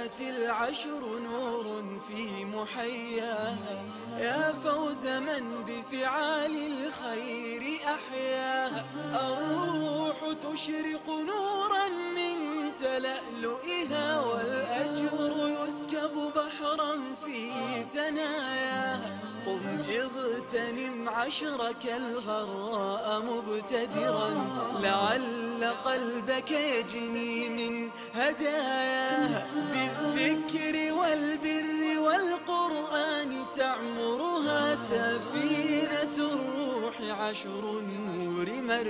السنوات العشر نور في محياها، يا فوز من بفعال الخير أحياها. الروح تشرق نورا من تلألؤها، والأجر يسكب بحرا في ثناياها. قم اغتنم عشرك الغراء مبتدرا، لعل قلبك يجني من هداياها. بالذكر والبر والقرآن تعمرها، سفينة الروح عشر النور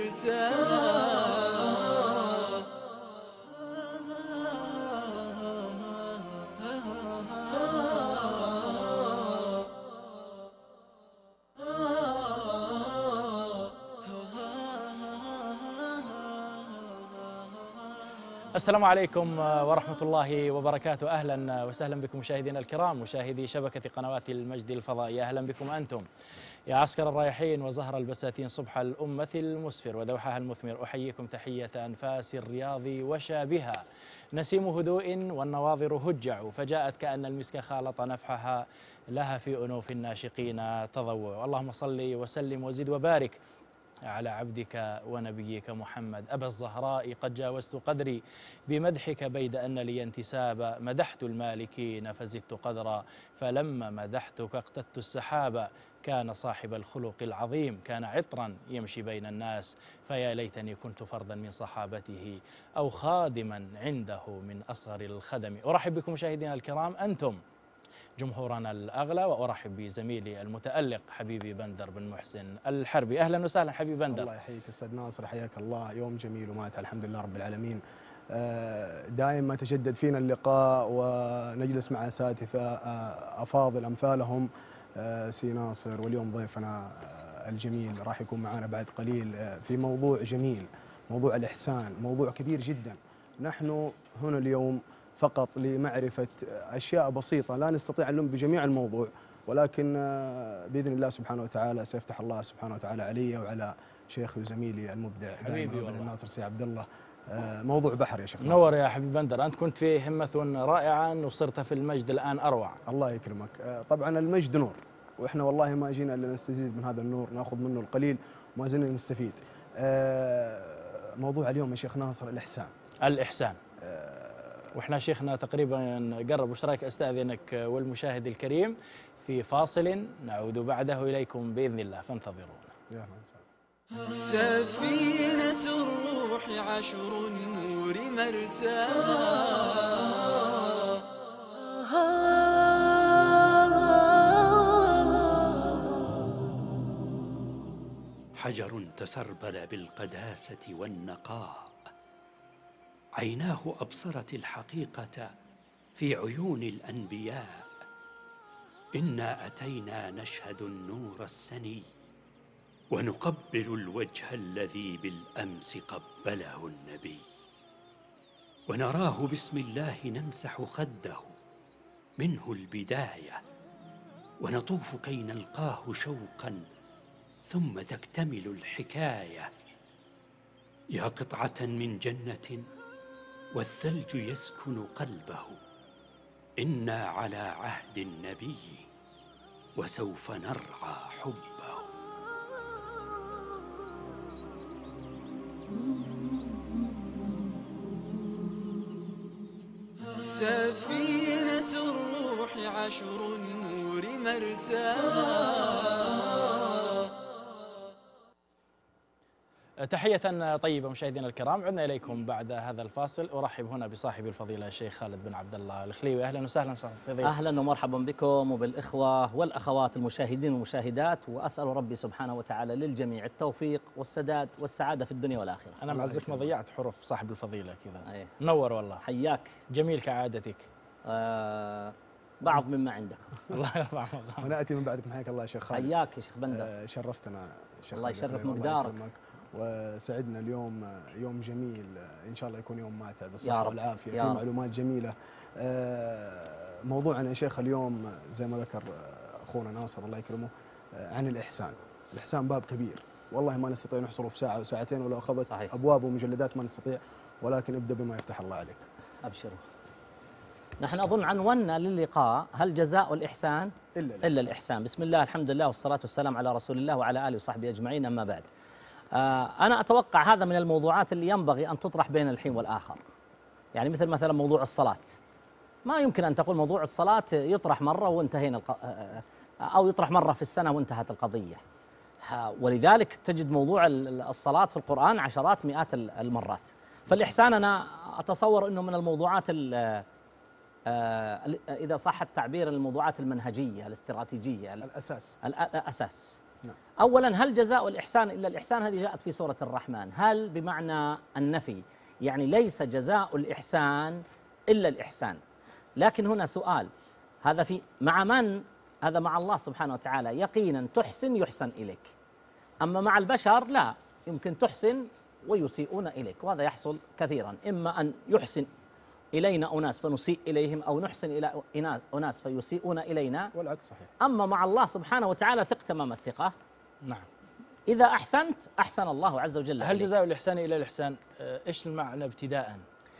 مرساها. السلام عليكم ورحمة الله وبركاته. أهلا وسهلا بكم مشاهدينا الكرام، مشاهدي شبكة قنوات المجد الفضائية. أهلا بكم أنتم يا عسكر الرايحين وزهر البساتين صبح الأمة المسفر ودوحها المثمر. أحييكم تحية أنفاس الرياض وشابها، نسيم هدوء والنواظر هجع، فجاءت كأن المسك خالط نفحها، لها في أنوف الناشقين تضوع. اللهم صل وسلم وزد وبارك على عبدك ونبيك محمد. أبا الزهراء قد جاوزت قدري بمدحك بيد أن لي انتسابا، مدحت المالكين فزدت قدرا، فلما مدحتك اقتدت السحابا. كان صاحب الخلق العظيم، كان عطرا يمشي بين الناس، فيا ليتني كنت فردا من صحابته أو خادما عنده من أصغر الخدم. أرحب بكم مشاهدينا الكرام، أنتم جمهورنا الأغلى، وأرحب بزميلي المتألق حبيبي بندر بن محسن الحربي. أهلا وسهلا حبيبي بندر. الله يحييك أستاذ ناصر، حياك الله. يوم جميل ومات الحمد لله رب العالمين. دائما ما تجدد فينا اللقاء ونجلس مع أساتذة أفاضل أمثالهم سي ناصر، واليوم ضيفنا الجميل راح يكون معنا بعد قليل في موضوع جميل، موضوع الإحسان، موضوع كبير جدا. نحن هنا اليوم فقط لمعرفة أشياء بسيطة، لا نستطيع أن نلم بجميع الموضوع، ولكن بإذن الله سبحانه وتعالى سيفتح الله سبحانه وتعالى علي وعلى شيخي وزميلي المبدع حبيبي والله الناصر سي عبد الله. موضوع بحر يا شيخ ناصر. نور يا حبيبي بندر، أنت كنت في همة رائعة وصرت في المجد الآن أروع. الله يكرمك. طبعا المجد نور، وإحنا والله ما جينا إلا نستزيد من هذا النور، نأخذ منه القليل وما زلنا نستفيد. موضوع اليوم يا شيخ ناصر الإحسان. الإحسان. وإحنا شيخنا تقريبا قرب، وش رايك أستأذنك والمشاهد الكريم في فاصل نعود بعده إليكم بإذن الله، فانتظرونا. يا سفينة الروح عشر النور مرساها. حجر تسربل بالقداسة والنقاء، عيناه أبصرت الحقيقة في عيون الأنبياء. إنا أتينا نشهد النور السني، ونقبل الوجه الذي بالأمس قبله النبي، ونراه بسم الله نمسح خده منه البداية، ونطوف كي نلقاه شوقا ثم تكتمل الحكاية. يا قطعة من جنة والثلج يسكن قلبه، إنا على عهد النبي وسوف نرعى حبه. سفينة الروح عشر النور مرساها. تحية طيبة مشاهدينا الكرام، عدنا إليكم بعد هذا الفاصل. أرحب هنا بصاحب الفضيلة الشيخ خالد بن عبد الله الخليوي. أهلا وسهلا صاحب الفضيلة. أهلا ومرحبا بكم وبالإخوة والأخوات المشاهدين والمشاهدات، وأسأل ربي سبحانه وتعالى للجميع التوفيق والسداد والسعادة في الدنيا والآخرة. أنا معزك ما ضيعت حروف صاحب الفضيلة كذا. أيه. منور والله. حياك. جميل كعادتك. بعض مما عندك. الله يرضى. ونأتي من بعدكم، حياك الله يا شيخ خالد. حياك يا شيخ بندر. شرفتنا شيخ. الله يشرف مقدارك. وسعدنا اليوم، يوم جميل إن شاء الله يكون يوم ماتع بالصحة والعافية، في معلومات جميلة. موضوعنا يا شيخ اليوم زي ما ذكر أخونا ناصر الله يكرمه عن الإحسان. الإحسان باب كبير، والله ما نستطيع نحصره في ساعة وساعتين، ولو أخذت أبواب ومجلدات ما نستطيع، ولكن ابدأ بما يفتح الله عليك. أبشروا. نحن أظن عنونا للقاء هل جزاء الإحسان إلا الإحسان. بسم الله، الحمد لله، والصلاة والسلام على رسول الله وعلى آله وصحبه أجمعين، أما بعد. أنا أتوقع هذا من الموضوعات اللي ينبغي أن تطرح بين الحين والآخر. يعني مثلا موضوع الصلاة، ما يمكن أن تقول موضوع الصلاة يطرح مرة وانتهينا أو يطرح مرة في السنة وانتهت القضية. ولذلك تجد موضوع الصلاة في القرآن عشرات مئات المرات. فالإحسان أنا أتصور أنه من الموضوعات إذا صح التعبير الموضوعات المنهجية الاستراتيجية، الأساس. نعم. أولا، هل جزاء الإحسان إلا الإحسان؟ هذه جاءت في سورة الرحمن. هل بمعنى النفي، يعني ليس جزاء الإحسان إلا الإحسان. لكن هنا سؤال، هذا مع من؟ هذا مع الله سبحانه وتعالى. يقينا تحسن يحسن إليك، أما مع البشر لا، يمكن تحسن ويسيئون إليك، وهذا يحصل كثيرا. إما أن يحسن إلينا أناس فنسيء إليهم، أو نحسن إلى أناس فيسيئون إلينا، والعكس صحيح. أما مع الله سبحانه وتعالى ثق تمام الثقة. نعم. إذا أحسنت أحسن الله عز وجل. هل جزاء الإحسان إلى الإحسان؟ إيش المعنى ابتداء؟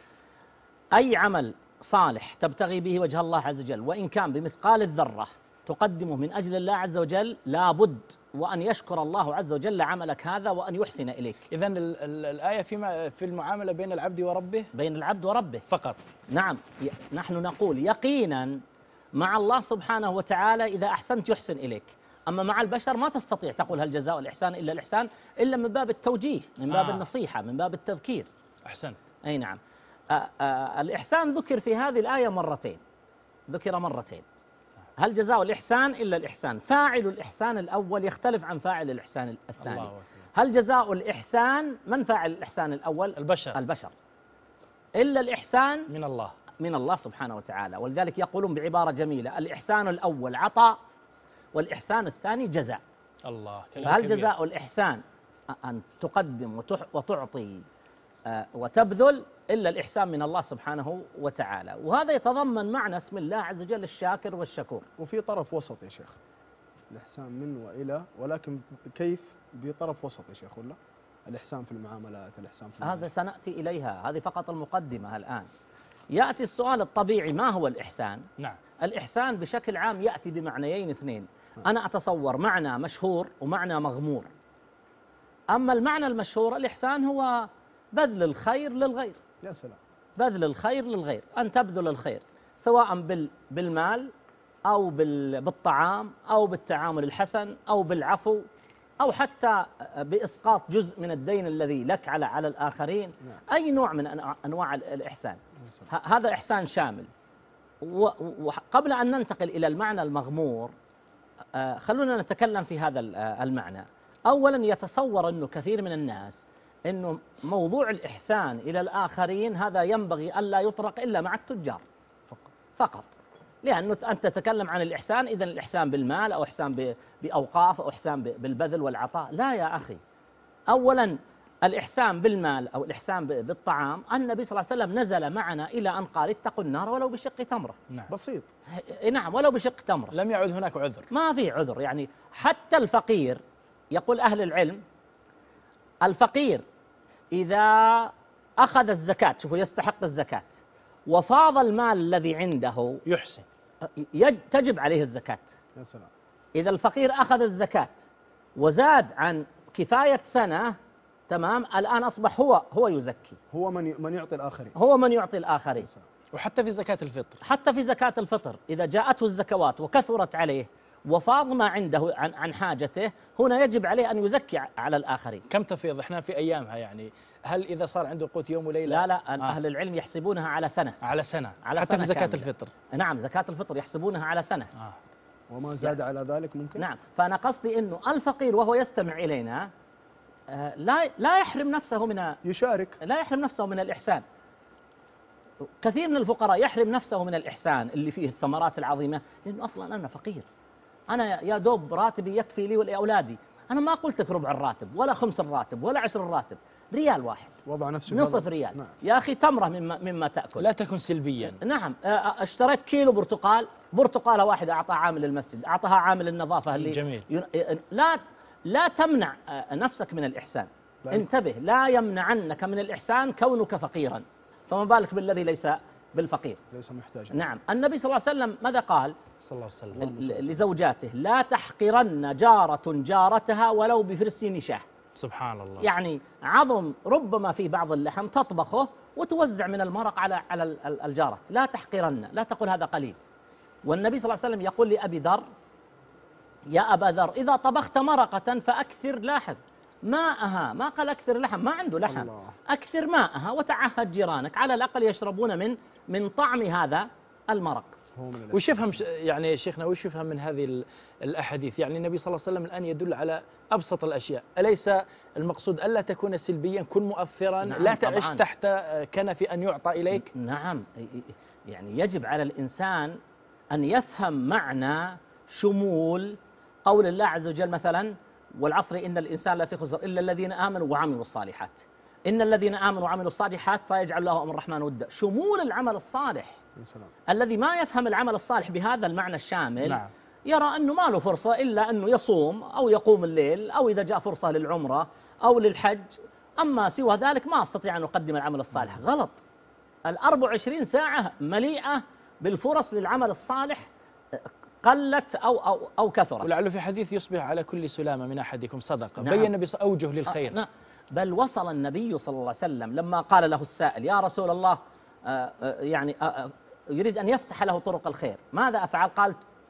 أي عمل صالح تبتغي به وجه الله عز وجل، وإن كان بمثقال الذرة تقدمه من أجل الله عز وجل، لابد وأن يشكر الله عز وجل عملك هذا وأن يحسن إليك. إذن الآية في المعاملة بين العبد وربه، بين العبد وربه فقط. نعم. نحن نقول يقينا مع الله سبحانه وتعالى إذا أحسنت يحسن إليك، أما مع البشر ما تستطيع تقول هل جزاء الإحسان إلا الإحسان، إلا من باب التوجيه، من باب النصيحة، من باب التذكير. أحسنت. أي نعم. الإحسان ذكر في هذه الآية مرتين، ذكر مرتين. هل جزاء الإحسان إلا الإحسان؟ فاعل الإحسان الأول يختلف عن فاعل الإحسان الثاني. هل جزاء الإحسان، من فاعل الإحسان الأول؟ البشر. إلا الإحسان من الله سبحانه وتعالى. ولذلك يقولون بعبارة جميلة: الإحسان الأول عطاء، والإحسان الثاني جزاء. الله. هل جزاء الإحسان أن تقدم وتعطي وتبذل، إلا الإحسان من الله سبحانه وتعالى. وهذا يتضمن معنى اسم الله عز وجل الشاكر والشكور. وفي طرف وسط يا شيخ، الإحسان من وإلى، ولكن كيف بطرف وسط يا شيخ؟ ولا الإحسان في المعاملات، الإحسان في هذا سنأتي إليها، هذه فقط المقدمة. الآن يأتي السؤال الطبيعي: ما هو الإحسان؟ نعم. الإحسان بشكل عام يأتي بمعنيين اثنين. أنا أتصور معنى مشهور ومعنى مغمور. أما المعنى المشهور، الإحسان هو بذل الخير للغير. يا سلام. بذل الخير للغير، أن تبذل الخير سواء بالمال أو بالطعام أو بالتعامل الحسن أو بالعفو أو حتى بإسقاط جزء من الدين الذي لك على الآخرين. أي نوع من أنواع الإحسان، هذا إحسان شامل. وقبل أن ننتقل إلى المعنى المغمور، خلونا نتكلم في هذا المعنى. أولا، يتصور أنه كثير من الناس أنه موضوع الإحسان إلى الآخرين هذا ينبغي ألا يطرق إلا مع التجار فقط، لأنه أنت تتكلم عن الإحسان، إذن الإحسان بالمال أو إحسان بأوقاف أو إحسان بالبذل والعطاء. لا يا أخي. أولا، الإحسان بالمال أو الإحسان بالطعام، النبي صلى الله عليه وسلم نزل معنا إلى أن قال: اتقوا النار ولو بشق تمرة. نعم. بسيط. نعم، ولو بشق تمرة. لم يعد هناك عذر، ما في عذر. يعني حتى الفقير، يقول أهل العلم، الفقير إذا أخذ الزكاة، شوفوا، يستحق الزكاة وفاض المال الذي عنده يحسن، تجب عليه الزكاة. يا سلام. إذا الفقير أخذ الزكاة وزاد عن كفاية سنة، تمام، الآن أصبح هو يزكي، هو من يعطي الآخرين، هو من يعطي الآخرين. وحتى في زكاة الفطر، حتى في زكاة الفطر إذا جاءته الزكوات وكثرت عليه وفاض ما عنده عن حاجته، هنا يجب عليه أن يزكي على الآخرين. كم تفيض إحنا في أيامها؟ يعني هل إذا صار عنده قوت يوم وليلة؟ لا أهل العلم يحسبونها على سنة. حتى في زكاة الفطر. نعم، زكاة الفطر يحسبونها على سنة. وما زاد على ذلك ممكن. نعم. فأنا قصدي أنه الفقير وهو يستمع إلينا لا يحرم نفسه لا يحرم نفسه من الإحسان. كثير من الفقراء يحرم نفسه من الإحسان اللي فيه الثمرات العظيمة، لأنه أصلا أنا فقير، أنا يا دوب راتبي يكفي لي ولأولادي، أنا ما قلت لك ربع الراتب ولا خمس الراتب ولا 10 الراتب، ريال واحد، وضع نفسه نصف ريال. نعم. يا أخي تمرة مما تأكل. لا تكن سلبيا. نعم. اشتريت كيلو برتقالة واحدة أعطاها عامل المسجد، أعطاها عامل النظافة اللي جميل. لا تمنع نفسك من الإحسان. انتبه، لا يمنعنك من الإحسان كونك فقيرا، فما بالك بالذي ليس بالفقير. ليس محتاجا. نعم. النبي صلى الله عليه وسلم ماذا قال صلى الله عليه وسلم لزوجاته؟ لا تحقرن جارة جارتها ولو بفرس نشاه. سبحان الله. يعني عظم ربما في بعض اللحم تطبخه وتوزع من المرق على الجارة، لا تحقرن، لا تقول هذا قليل. والنبي صلى الله عليه وسلم يقول لأبي ذر: يا أبا ذر إذا طبخت مرقة فأكثر، لاحظ ماءها، ما قال أكثر لحم، ما عنده لحم، الله. أكثر ماءها وتعهد جيرانك على الأقل يشربون من طعم هذا المرق. وش يفهم يعني شيخنا، وش يفهم من هذه الأحاديث؟ يعني النبي صلى الله عليه وسلم الآن يدل على أبسط الأشياء، أليس المقصود ألا تكون سلبيا، كن مؤثرا، نعم لا تعيش طبعاً تحت كنف أن يعطى إليك؟ نعم. يعني يجب على الإنسان أن يفهم معنى شمول قول الله عز وجل مثلا: والعصر إن الإنسان لفي خسر إلا الذين آمنوا وعملوا الصالحات. إن الذين آمنوا وعملوا الصالحات سيجعل لهم الرحمن ودا. شمول العمل الصالح. السلام. الذي ما يفهم العمل الصالح بهذا المعنى الشامل نعم. يرى أنه ما له فرصة إلا أنه يصوم أو يقوم الليل أو إذا جاء فرصة للعمرة أو للحج، أما سوى ذلك ما أستطيع أن أقدم العمل الصالح. غلط. 24 ساعة مليئة بالفرص للعمل الصالح، قلت أو كثرت. ولعله في حديث يصبح على كل سلامة من أحدكم صدقة. نعم. بين النبي أوجه للخير. نعم. بل وصل النبي صلى الله عليه وسلم لما قال له السائل: يا رسول الله، يعني يريد أن يفتح له طرق الخير، ماذا أفعل؟ قال: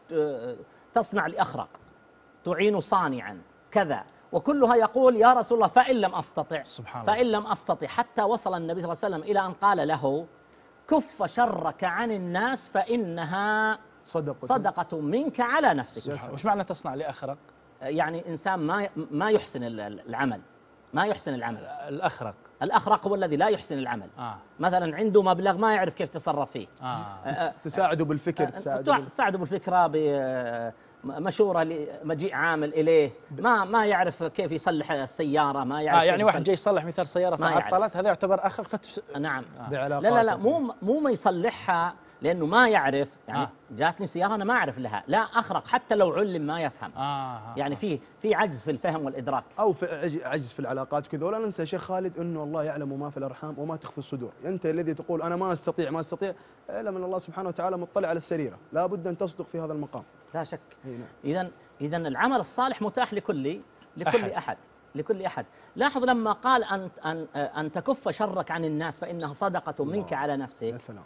تصنع لأخرق، تعين صانعا كذا، وكلها يقول: يا رسول الله فإن لم أستطع. سبحان الله. فإن لم أستطع، حتى وصل النبي صلى الله عليه وسلم إلى أن قال له: كف شرك عن الناس فإنها صدقة منك على نفسك. وش معنى تصنع لأخرق؟ يعني إنسان ما يحسن العمل، ما يحسن العمل. الأخرق هو الذي لا يحسن العمل. مثلا عنده مبلغ ما يعرف كيف يتصرف فيه. تساعده بالفكر، تساعده بالفكرة، بمشورة لمجيء عامل إليه، ما يعرف كيف يصلح السيارة، ما يعرف يعني واحد جاي يصلح مثال سيارة فعطلت، هذا يعتبر أخرق نعم. لا مو ما يصلحها لأنه ما يعرف، يعني جاتني سيارة أنا ما أعرف لها، لا أخرق حتى لو علم ما يفهم. يعني في عجز في الفهم والإدراك، أو في عجز في العلاقات كذا. ولا ننسى شيخ خالد أنه الله يعلم ما في الأرحام وما تخفي الصدور. أنت الذي تقول أنا ما أستطيع إلا من الله سبحانه وتعالى مطلع على السريرة، لا بد أن تصدق في هذا المقام. لا شك. إذا العمل الصالح متاح لكل أحد. لاحظ لما قال أن تكف شرك عن الناس فإنها صدقة منك على نفسك. يا سلام.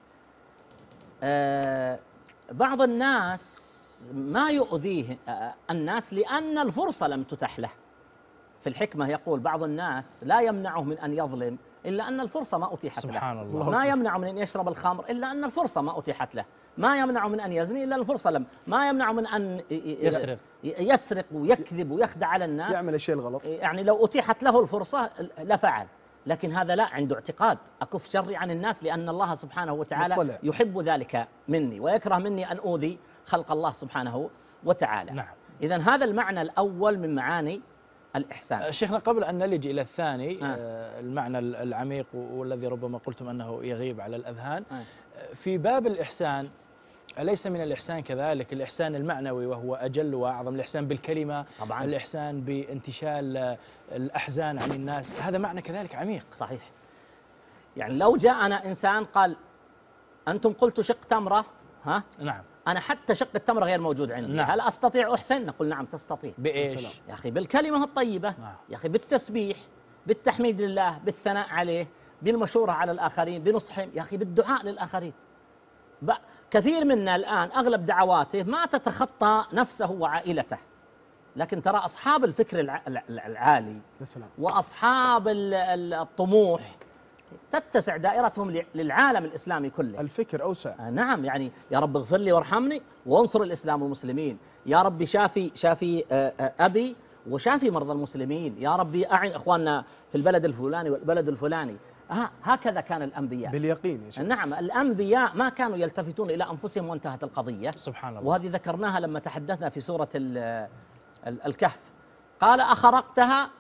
بعض الناس ما يؤذيه الناس لأن الفرصة لم تتح له. في الحكمة يقول بعض الناس لا يمنعه من أن يظلم إلا أن الفرصة ما أتيحت له. سبحان الله. ما يمنعه من أن يشرب الخمر إلا أن الفرصة ما أتيحت له. ما يمنعه من أن يزني إلا الفرصة لم. ما يمنعه من أن يسرق ويكذب ويخدع على الناس، يعمل الشيء الغلط. يعني لو أتيحت له الفرصة لفعل. لكن هذا لا، عنده اعتقاد: أكف شري عن الناس لأن الله سبحانه وتعالى يحب ذلك مني ويكره مني أن أؤذي خلق الله سبحانه وتعالى. نعم. إذن هذا المعنى الأول من معاني الإحسان. شيخنا قبل أن نلج إلى الثاني، المعنى العميق والذي ربما قلتم أنه يغيب على الأذهان، في باب الإحسان، أليس من الإحسان كذلك الإحسان المعنوي وهو أجل وأعظم؟ الإحسان بالكلمة طبعا. الإحسان بانتشال الأحزان عن الناس، هذا معنى كذلك عميق. صحيح. يعني لو جاءنا إنسان قال: أنتم قلتوا شق تمرة، نعم، أنا حتى شق التمرة غير موجود عندي، نعم. هل أستطيع أحسن؟ نقول نعم تستطيع. بإيش؟ يا أخي بالكلمة الطيبة، يا أخي بالتسبيح، بالتحميد لله، بالثناء عليه، بالمشورة على الآخرين، بنصحهم، يا أخي بالدعاء للآخرين. كثير منا الآن أغلب دعواته ما تتخطى نفسه وعائلته، لكن ترى أصحاب الفكر العالي وأصحاب الطموح تتسع دائرتهم للعالم الإسلامي كله. الفكر أوسع. نعم. يعني يا رب اغفر لي وارحمني وانصر الإسلام والمسلمين، يا رب شافي أبي وشافي مرضى المسلمين، يا رب أعن إخواننا في البلد الفلاني والبلد الفلاني. هكذا كان الأنبياء باليقين يا شيخ. نعم. الأنبياء ما كانوا يلتفتون إلى أنفسهم وانتهت القضية. سبحان الله. وهذه ذكرناها لما تحدثنا في سورة الكهف. قال: أخرقتها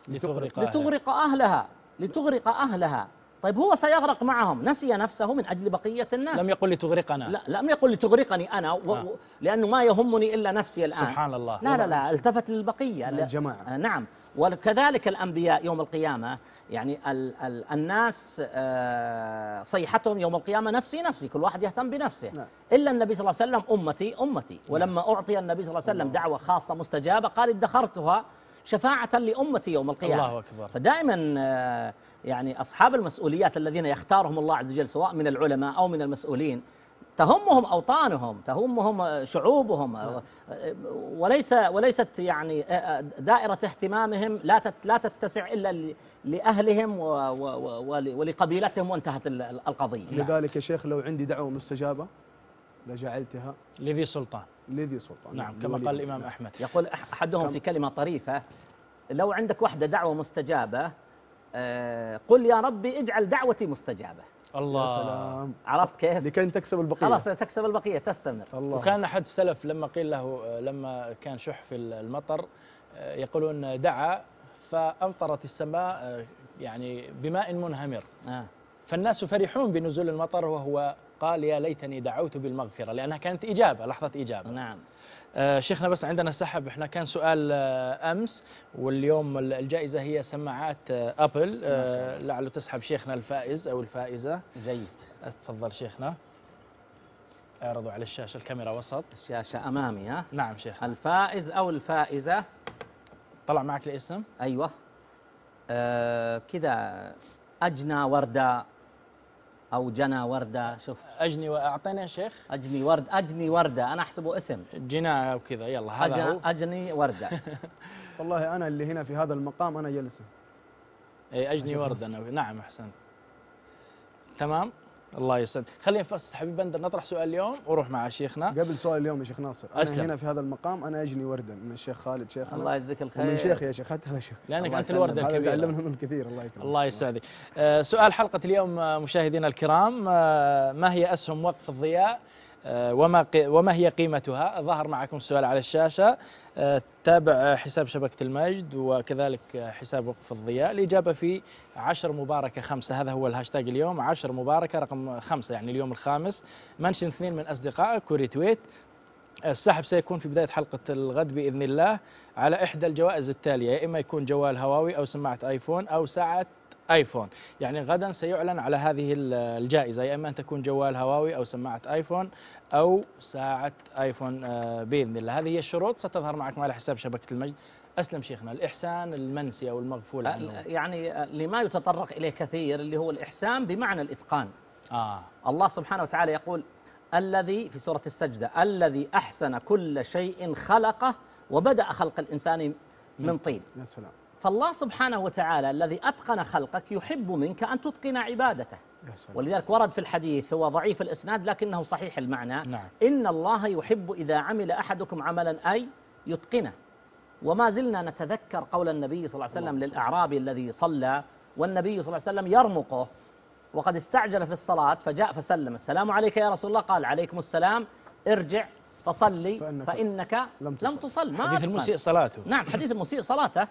لتغرق أهلها. طيب هو سيغرق معهم، نسي نفسه من أجل بقية الناس. لم يقل لتغرقنا. لا، لم يقل لتغرقني أنا لأنه ما يهمني إلا نفسي الآن. سبحان الله. لا التفت للبقية. الجماعة. نعم. وكذلك الأنبياء يوم القيامة، يعني الناس صيحتهم يوم القيامة نفسي نفسي، كل واحد يهتم بنفسه. نعم. إلا النبي صلى الله عليه وسلم أمتي أمتي. ولما أعطي النبي صلى الله عليه وسلم دعوة خاصة مستجابة قال ادخرتها شفاعة لأمتي يوم القيامة. الله أكبر. فدائما يعني أصحاب المسؤوليات الذين يختارهم الله عز وجل سواء من العلماء أو من المسؤولين تهمهم أوطانهم، تهمهم شعوبهم، وليست يعني دائرة اهتمامهم لا تتسع إلا لأهلهم ولقبيلتهم وانتهت القضية. لذلك يا شيخ لو عندي دعوة مستجابة لجعلتها لذي سلطان. لذي سلطان. نعم كما قال الإمام أحمد. يقول أحدهم في كلمة طريفة: لو عندك وحدة دعوة مستجابة قل يا ربي اجعل دعوتي مستجابة. الله. يا سلام. عرفت كيف؟ لكي تكسب البقية. خلاص تكسب البقية تستمر. الله. وكان أحد السلف لما قيل له لما كان شح في المطر يقولون دعا فأمطرت السماء يعني بماء منهمر، فالناس فرحون بنزول المطر وهو قال يا ليتني دعوت بالمغفرة، لأنها كانت إجابة، لحظة إجابة. نعم. شيخنا بس عندنا سحب، احنا كان سؤال أمس واليوم الجائزة هي سماعات أبل، لعله تسحب شيخنا الفائز أو الفائزة. جيد. تفضل شيخنا، اعرضوا على الشاشة، الكاميرا وسط، الشاشة أمامي. ها نعم شيخ. الفائز أو الفائزة، طلع معك الاسم. أيوة كذا، أجنى وردة أو جنى وردة. شوف أجني وأعطينا يا شيخ. أجني وردة، أنا أحسبه اسم جناء وكذا. يلا هذا هو أجني وردة. والله أنا اللي هنا في هذا المقام أنا جلسه. أي أجني وردة. نعم أحسنت. تمام. الله يسعد. خلينا بس حبيب بندر نطرح سؤال اليوم وروح مع شيخنا. قبل سؤال اليوم يا شيخ ناصر، أنا أسلم. هنا في هذا المقام أنا أجني وردة من الشيخ خالد شيخنا. الله يجزيك الخير. ومن شيخ يا شيخ، حتى هذا شيخ. لأنك أنت الوردة هذا الكبيرة. تعلمنا منه الكثير. الله يكرمك. الله يسعدك. سؤال حلقة اليوم مشاهدينا الكرام، ما هي أسهم وقف الضياء وما هي قيمتها؟ ظهر معكم السؤال على الشاشة. تابع حساب شبكة المجد وكذلك حساب وقف الضياء. الإجابة في 10 مباركة 5، هذا هو الهاشتاج اليوم، 10 مباركة رقم 5، يعني اليوم الخامس. منشن 2 من أصدقائك وريتويت. السحب سيكون في بداية حلقة الغد بإذن الله على إحدى الجوائز التالية، يا إما يكون جوال هواوي أو سماعة آيفون أو ساعة آيفون. يعني غدا سيعلن على هذه الجائزة، يا إما أن تكون جوال هواوي أو سماعة آيفون أو ساعة آيفون بإذن الله. هذه هي الشروط ستظهر معكم على حساب شبكة المجد. أسلم شيخنا، الإحسان المنسي أو المغفول عنه، يعني لما يتطرق إليه كثير اللي هو الإحسان بمعنى الإتقان. الله سبحانه وتعالى يقول الذي في سورة السجدة: الذي أحسن كل شيء خلقه وبدأ خلق الإنسان من طين. يا سلام. فالله سبحانه وتعالى الذي أتقن خلقك يحب منك أن تتقن عبادته. يا سلام. ولذلك ورد في الحديث، هو ضعيف الإسناد لكنه صحيح المعنى. نعم. إن الله يحب إذا عمل أحدكم عملا أي يتقنه. وما زلنا نتذكر قول النبي صلى الله عليه وسلم للأعرابي الذي صلى والنبي صلى الله عليه وسلم يرمقه وقد استعجل في الصلاة، فجاء فسلم: السلام عليك يا رسول الله. قال: عليكم السلام، ارجع فصلي فإنك لم تصل. ما حديث المسيء صلاته. نعم، حديث المسيء صلاته.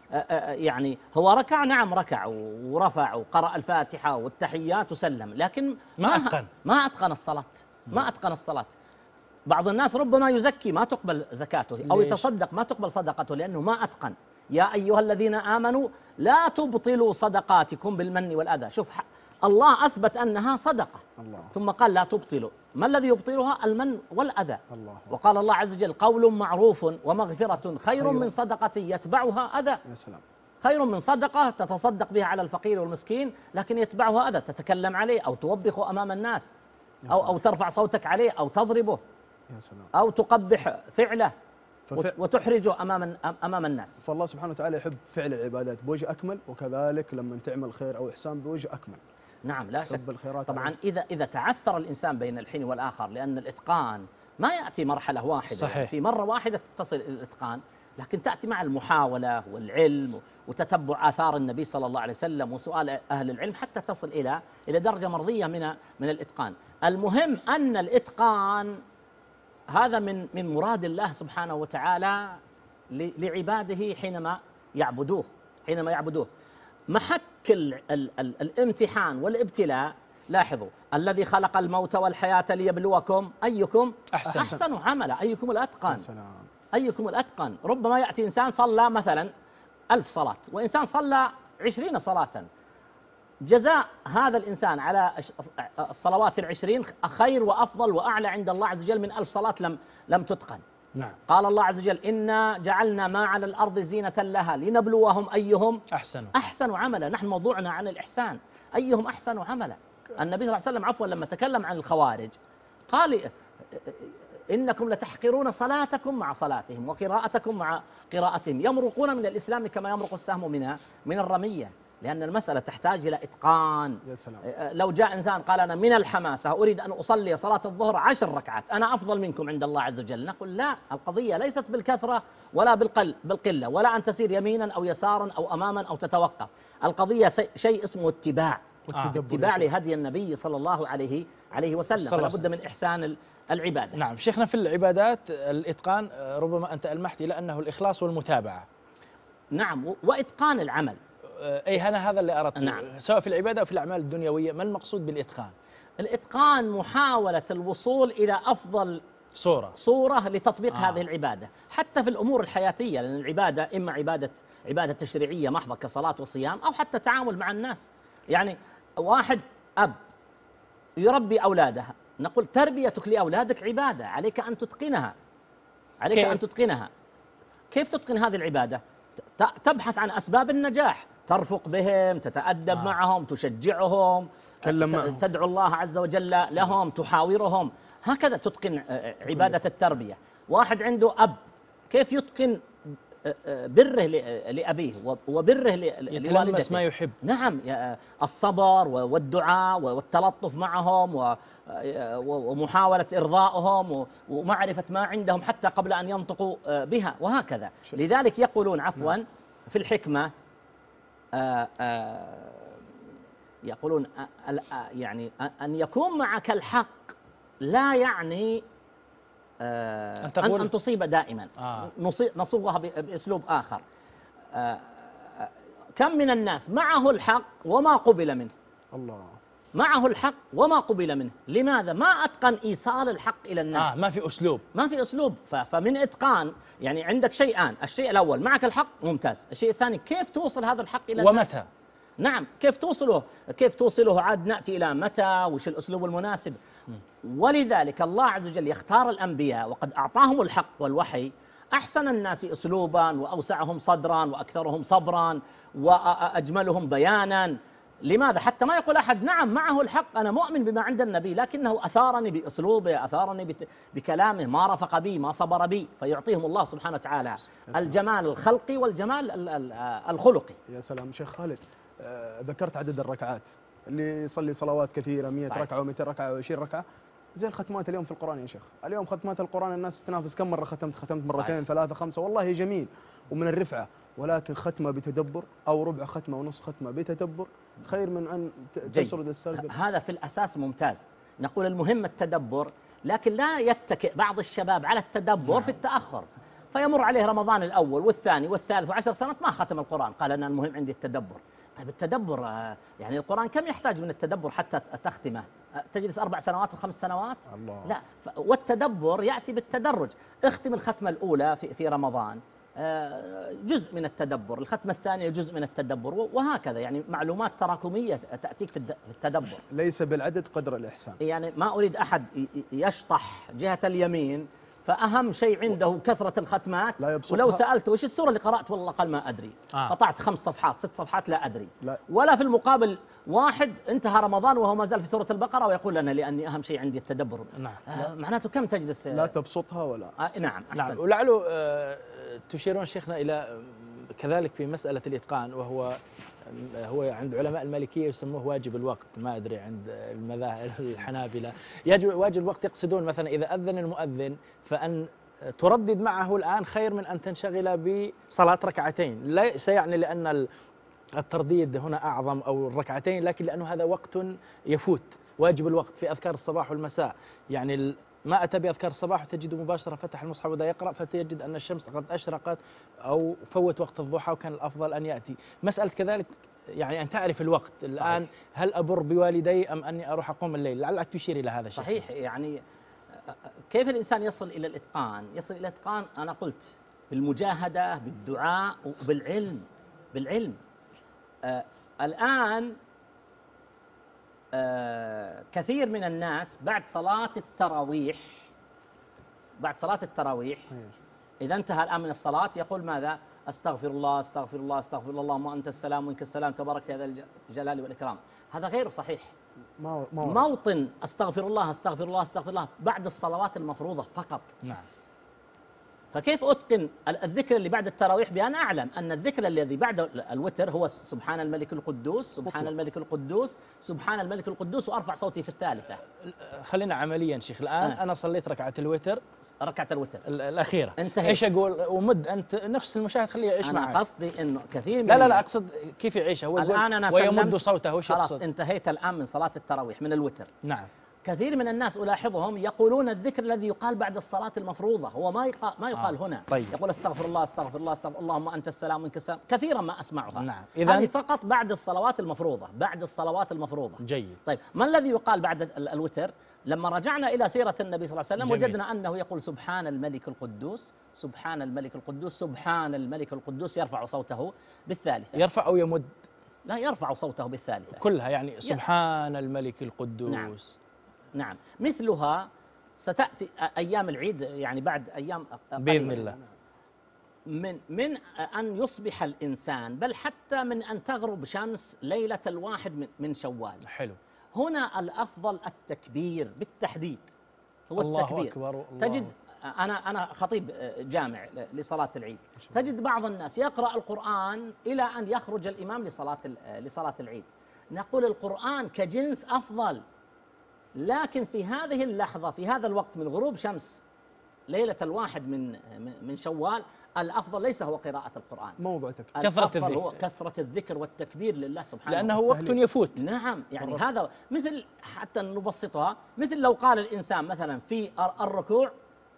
يعني هو ركع، نعم ركع ورفع وقرأ الفاتحة والتحيات وسلم، لكن ما أتقن الصلاة. ما أتقن الصلاة. بعض الناس ربما يزكي ما تقبل زكاته، أو يتصدق ما تقبل صدقته لأنه ما أتقن. يا أيها الذين آمنوا لا تبطلوا صدقاتكم بالمن والأذى. شوف، الله أثبت أنها صدقة الله. ثم قال لا تبطلوا. ما الذي يبطلها؟ المن والأذى. الله. وقال الله عز وجل: قول معروف ومغفرة خير من صدقة يتبعها أذى. يا سلام. خير من صدقة تتصدق بها على الفقير والمسكين لكن يتبعها أذى، تتكلم عليه أو توبخه أمام الناس أو ترفع صوتك عليه أو تضربه يا سلام. أو تقبح فعله وتحرجه أمام الناس. فالله سبحانه وتعالى يحب فعل العبادات بوجه أكمل، وكذلك لما تعمل خير أو إحسان بوجه أكمل. نعم لا شك. طبعا عليه. إذا تعثر الإنسان بين الحين والآخر، لأن الإتقان ما يأتي مرحلة واحدة. صحيح. يعني في مرة واحدة تصل إلى الإتقان، لكن تأتي مع المحاولة والعلم وتتبع آثار النبي صلى الله عليه وسلم وسؤال أهل العلم حتى تصل إلى درجة مرضية من الإتقان. المهم أن الإتقان هذا من مراد الله سبحانه وتعالى لعباده حينما يعبدوه. محك الامتحان والابتلاء، لاحظوا: الذي خلق الموت والحياة ليبلوكم أيكم أحسن عملا، أيكم الأتقن. ربما يأتي إنسان صلى مثلا 1000 صلاة، وإنسان صلى 20 صلاة، جزاء هذا الإنسان على الصلوات 20 خير وأفضل وأعلى عند الله عز وجل من 1000 صلاة لم تتقن. نعم. قال الله عز وجل: إنا جعلنا ما على الأرض زينة لها لنبلوهم أيهم أحسن عملا. نحن موضوعنا عن الإحسان، أيهم أحسن عملا. النبي صلى الله عليه وسلم عفوا لما تكلم عن الخوارج قال: إنكم لتحقرون صلاتكم مع صلاتهم وقراءتكم مع قراءتهم، يمرقون من الإسلام كما يمرق السهم من الرمية، لأن المسألة تحتاج إلى إتقان. يا سلام. لو جاء إنسان قال: أنا من الحماسة أريد أن أصلي صلاة الظهر 10 ركعات، أنا أفضل منكم عند الله عز وجل، نقول لا، القضية ليست بالكثرة ولا بالقلة، ولا أن تسير يمينا أو يسارا أو أماما أو تتوقف، القضية شيء اسمه اتباع لهدي النبي صلى الله عليه وسلم، فلا بد من إحسان العبادة. نعم. شيخنا، في العبادات الإتقان ربما أنت ألمحت إلى أنه الإخلاص والمتابعة. نعم، وإتقان العمل. أي أنا هذا اللي أردت. نعم. سواء في العبادة أو في الأعمال الدنيوية، ما المقصود بالإتقان؟ الإتقان محاولة الوصول إلى أفضل صورة لتطبيق هذه العبادة، حتى في الأمور الحياتية، لأن العبادة إما عبادة تشريعية محضة كصلاة وصيام، أو حتى تعامل مع الناس. يعني واحد أب يربي أولاده، نقول تربيتك لأولادك عبادة، عليك أن تتقنها. كيف تتقن هذه العبادة؟ تبحث عن أسباب النجاح، ترفق بهم، تتأدب معهم، تشجعهم، تدعو الله عز وجل لهم، تحاورهم، هكذا تتقن عبادة التربية. واحد عنده أب، كيف يتقن بره لأبيه وبره لوالدته؟ ما يحب. نعم، الصبر والدعاء والتلطف معهم ومحاولة إرضائهم ومعرفة ما عندهم حتى قبل أن ينطقوا بها، وهكذا. لذلك يقولون عفوا في الحكمة، يقولون يعني أن يكون معك الحق لا يعني أن تصيب دائما. نصوغها بأسلوب آخر. كم من الناس معه الحق وما قبل منه. الله. معه الحق وما قبل منه، لماذا؟ ما أتقن إيصال الحق إلى الناس. ما في أسلوب. فمن إتقان، يعني عندك شيئان: الشيء الأول معك الحق، ممتاز. الشيء الثاني كيف توصل هذا الحق إلى الناس ومتى. نعم، كيف توصله عاد نأتي إلى متى، وش الأسلوب المناسب. ولذلك الله عز وجل يختار الأنبياء وقد أعطاهم الحق والوحي أحسن الناس أسلوبا وأوسعهم صدرا وأكثرهم صبرا وأجملهم بيانا. لماذا؟ حتى ما يقول أحد: نعم معه الحق، أنا مؤمن بما عند النبي، لكنه أثارني بأسلوبه، أثارني بكلامه، ما رفق بي، ما صبر بي، فيعطيهم الله سبحانه وتعالى الجمال الخلقي والجمال الخلقي. يا سلام. شيخ خالد، ذكرت عدد الركعات اللي يصلي صلوات كثيرة، 100 ركعة و200 ركعة و20 ركعة، زي الختمات اليوم في القرآن. يا شيخ، اليوم ختمات القرآن الناس تنافس، كم مرة ختمت مرتين، 3، 5، والله جميل ومن الرفعة، ولكن ختمة بتدبر أو ربع ختمة ونص ختمة بتدبر خير من أن تسرد السرد. هذا في الأساس ممتاز. نقول المهم التدبر، لكن لا يتكئ بعض الشباب على التدبر في التأخر، فيمر عليه رمضان الأول والثاني والثالث و10 سنوات ما ختم القرآن، قال أنا المهم عندي التدبر. طيب التدبر، يعني القرآن كم يحتاج من التدبر حتى تختمه؟ تجلس 4 سنوات و5 سنوات؟ الله. لا. والتدبر يأتي بالتدرج. اختم الختمة الأولى في رمضان، جزء من التدبر، الختمة الثانية جزء من التدبر، وهكذا. يعني معلومات تراكمية تأتيك في التدبر. ليس بالعدد قدر الإحسان. يعني ما أريد أحد يشطح جهة اليمين، فأهم شيء عنده كثرة الختمات، ولو سألته وش السورة اللي قرأت، والله قال ما أدري، قطعت 5 صفحات 6 صفحات لا أدري. ولا في المقابل واحد انتهى رمضان وهو ما زال في سورة البقرة ويقول لنا لأني أهم شيء عندي التدبر. معناته كم تجلس؟ لا تبسطها ولا. نعم. ولعله تشيرون شيخنا إلى كذلك في مسألة الإتقان، وهو عند علماء المالكية يسموه واجب الوقت، ما أدري عند المذاهب الحنابلة واجب الوقت، يقصدون مثلا إذا أذن المؤذن فأن تردد معه الآن خير من أن تنشغل بصلاة ركعتين. ليس يعني لأن الترديد هنا أعظم أو الركعتين، لكن لأنه هذا وقت يفوت. واجب الوقت في أذكار الصباح والمساء، يعني ما أتى بأذكار الصباح وتجد مباشرة فتح المصحف وبدأ يقرأ فتجد أن الشمس قد أشرقت، أو فوت وقت الضحى وكان الأفضل أن يأتي. مسألة كذلك يعني أن تعرف الوقت الآن. صحيح. هل أبر بوالدي أم أني أروح أقوم الليل؟ لعلك تشير إلى هذا الشيء. صحيح. يعني كيف الإنسان يصل إلى الإتقان؟ يصل إلى الإتقان أنا قلت بالمجاهدة، بالدعاء وبالعلم. بالعلم. الآن كثير من الناس بعد صلاة التراويح إذا انتهى الآن من الصلاة يقول ماذا؟ أستغفر الله أستغفر الله أستغفر الله، اللهم أنت السلام ومنك السلام تبارك يا ذا الجلال والإكرام. هذا غير صحيح. موطن أستغفر الله أستغفر الله أستغفر الله بعد الصلوات المفروضة فقط. نعم. فكيف أتقن الذكر اللي بعد التراويح بأن أعلم أن الذكر الذي بعد الوتر هو سبحان الملك القدوس سبحان الملك القدوس سبحان الملك القدوس، وأرفع صوتي في الثالثة. خلينا عمليا شيخ الآن أنا صليت ركعة الوتر الأخيرة، انتهيت. إيش أقول؟ ومد أنت نفس المشاهد خليه يعيش معك. أنا قصدي إنه كثير من لا أقصد كيف يعيش هو الآن أنا ويمد صوته. وش خلاص يقصد؟ انتهيت الآن من صلاة التراويح من الوتر. نعم. كثير من الناس ألاحظهم يقولون الذكر الذي يقال بعد الصلاة المفروضة، هو ما يقال هنا. طيب. يقول استغفر الله استغفر الله استغفر اللهم أنت السلام ومنك السلام، كثيرا ما أسمعها. نعم. هذه فقط بعد الصلوات المفروضة. جيد. طيب ما الذي يقال بعد الوتر؟ لما رجعنا إلى سيرة النبي صلى الله عليه وسلم وجدنا أنه يقول سبحان الملك القدوس سبحان الملك القدوس سبحان الملك القدوس، يرفع صوته بالثالثة. يرفع أو يمد؟ لا، يرفع صوته بالثالثة كلها، يعني سبحان الملك القدوس. نعم. مثلها ستأتي أيام العيد، يعني بعد أيام بإذن الله. من أن يصبح الإنسان، بل حتى من أن تغرب شمس ليلة الواحد من شوال. حلو. هنا الأفضل التكبير بالتحديد، هو الله التكبير. أكبر. تجد أنا خطيب جامع لصلاة العيد، تجد بعض الناس يقرأ القرآن إلى أن يخرج الإمام لصلاة العيد. نقول القرآن كجنس أفضل، لكن في هذه اللحظة في هذا الوقت من غروب شمس ليلة الواحد من شوال، الأفضل ليس هو قراءة القرآن، موضوع الأفضل هو كثرة الذكر والتكبير لله سبحانه وتعالى، لأنه وقت يفوت. نعم. يعني هذا مثل، حتى نبسطها، مثل لو قال الإنسان مثلا في الركوع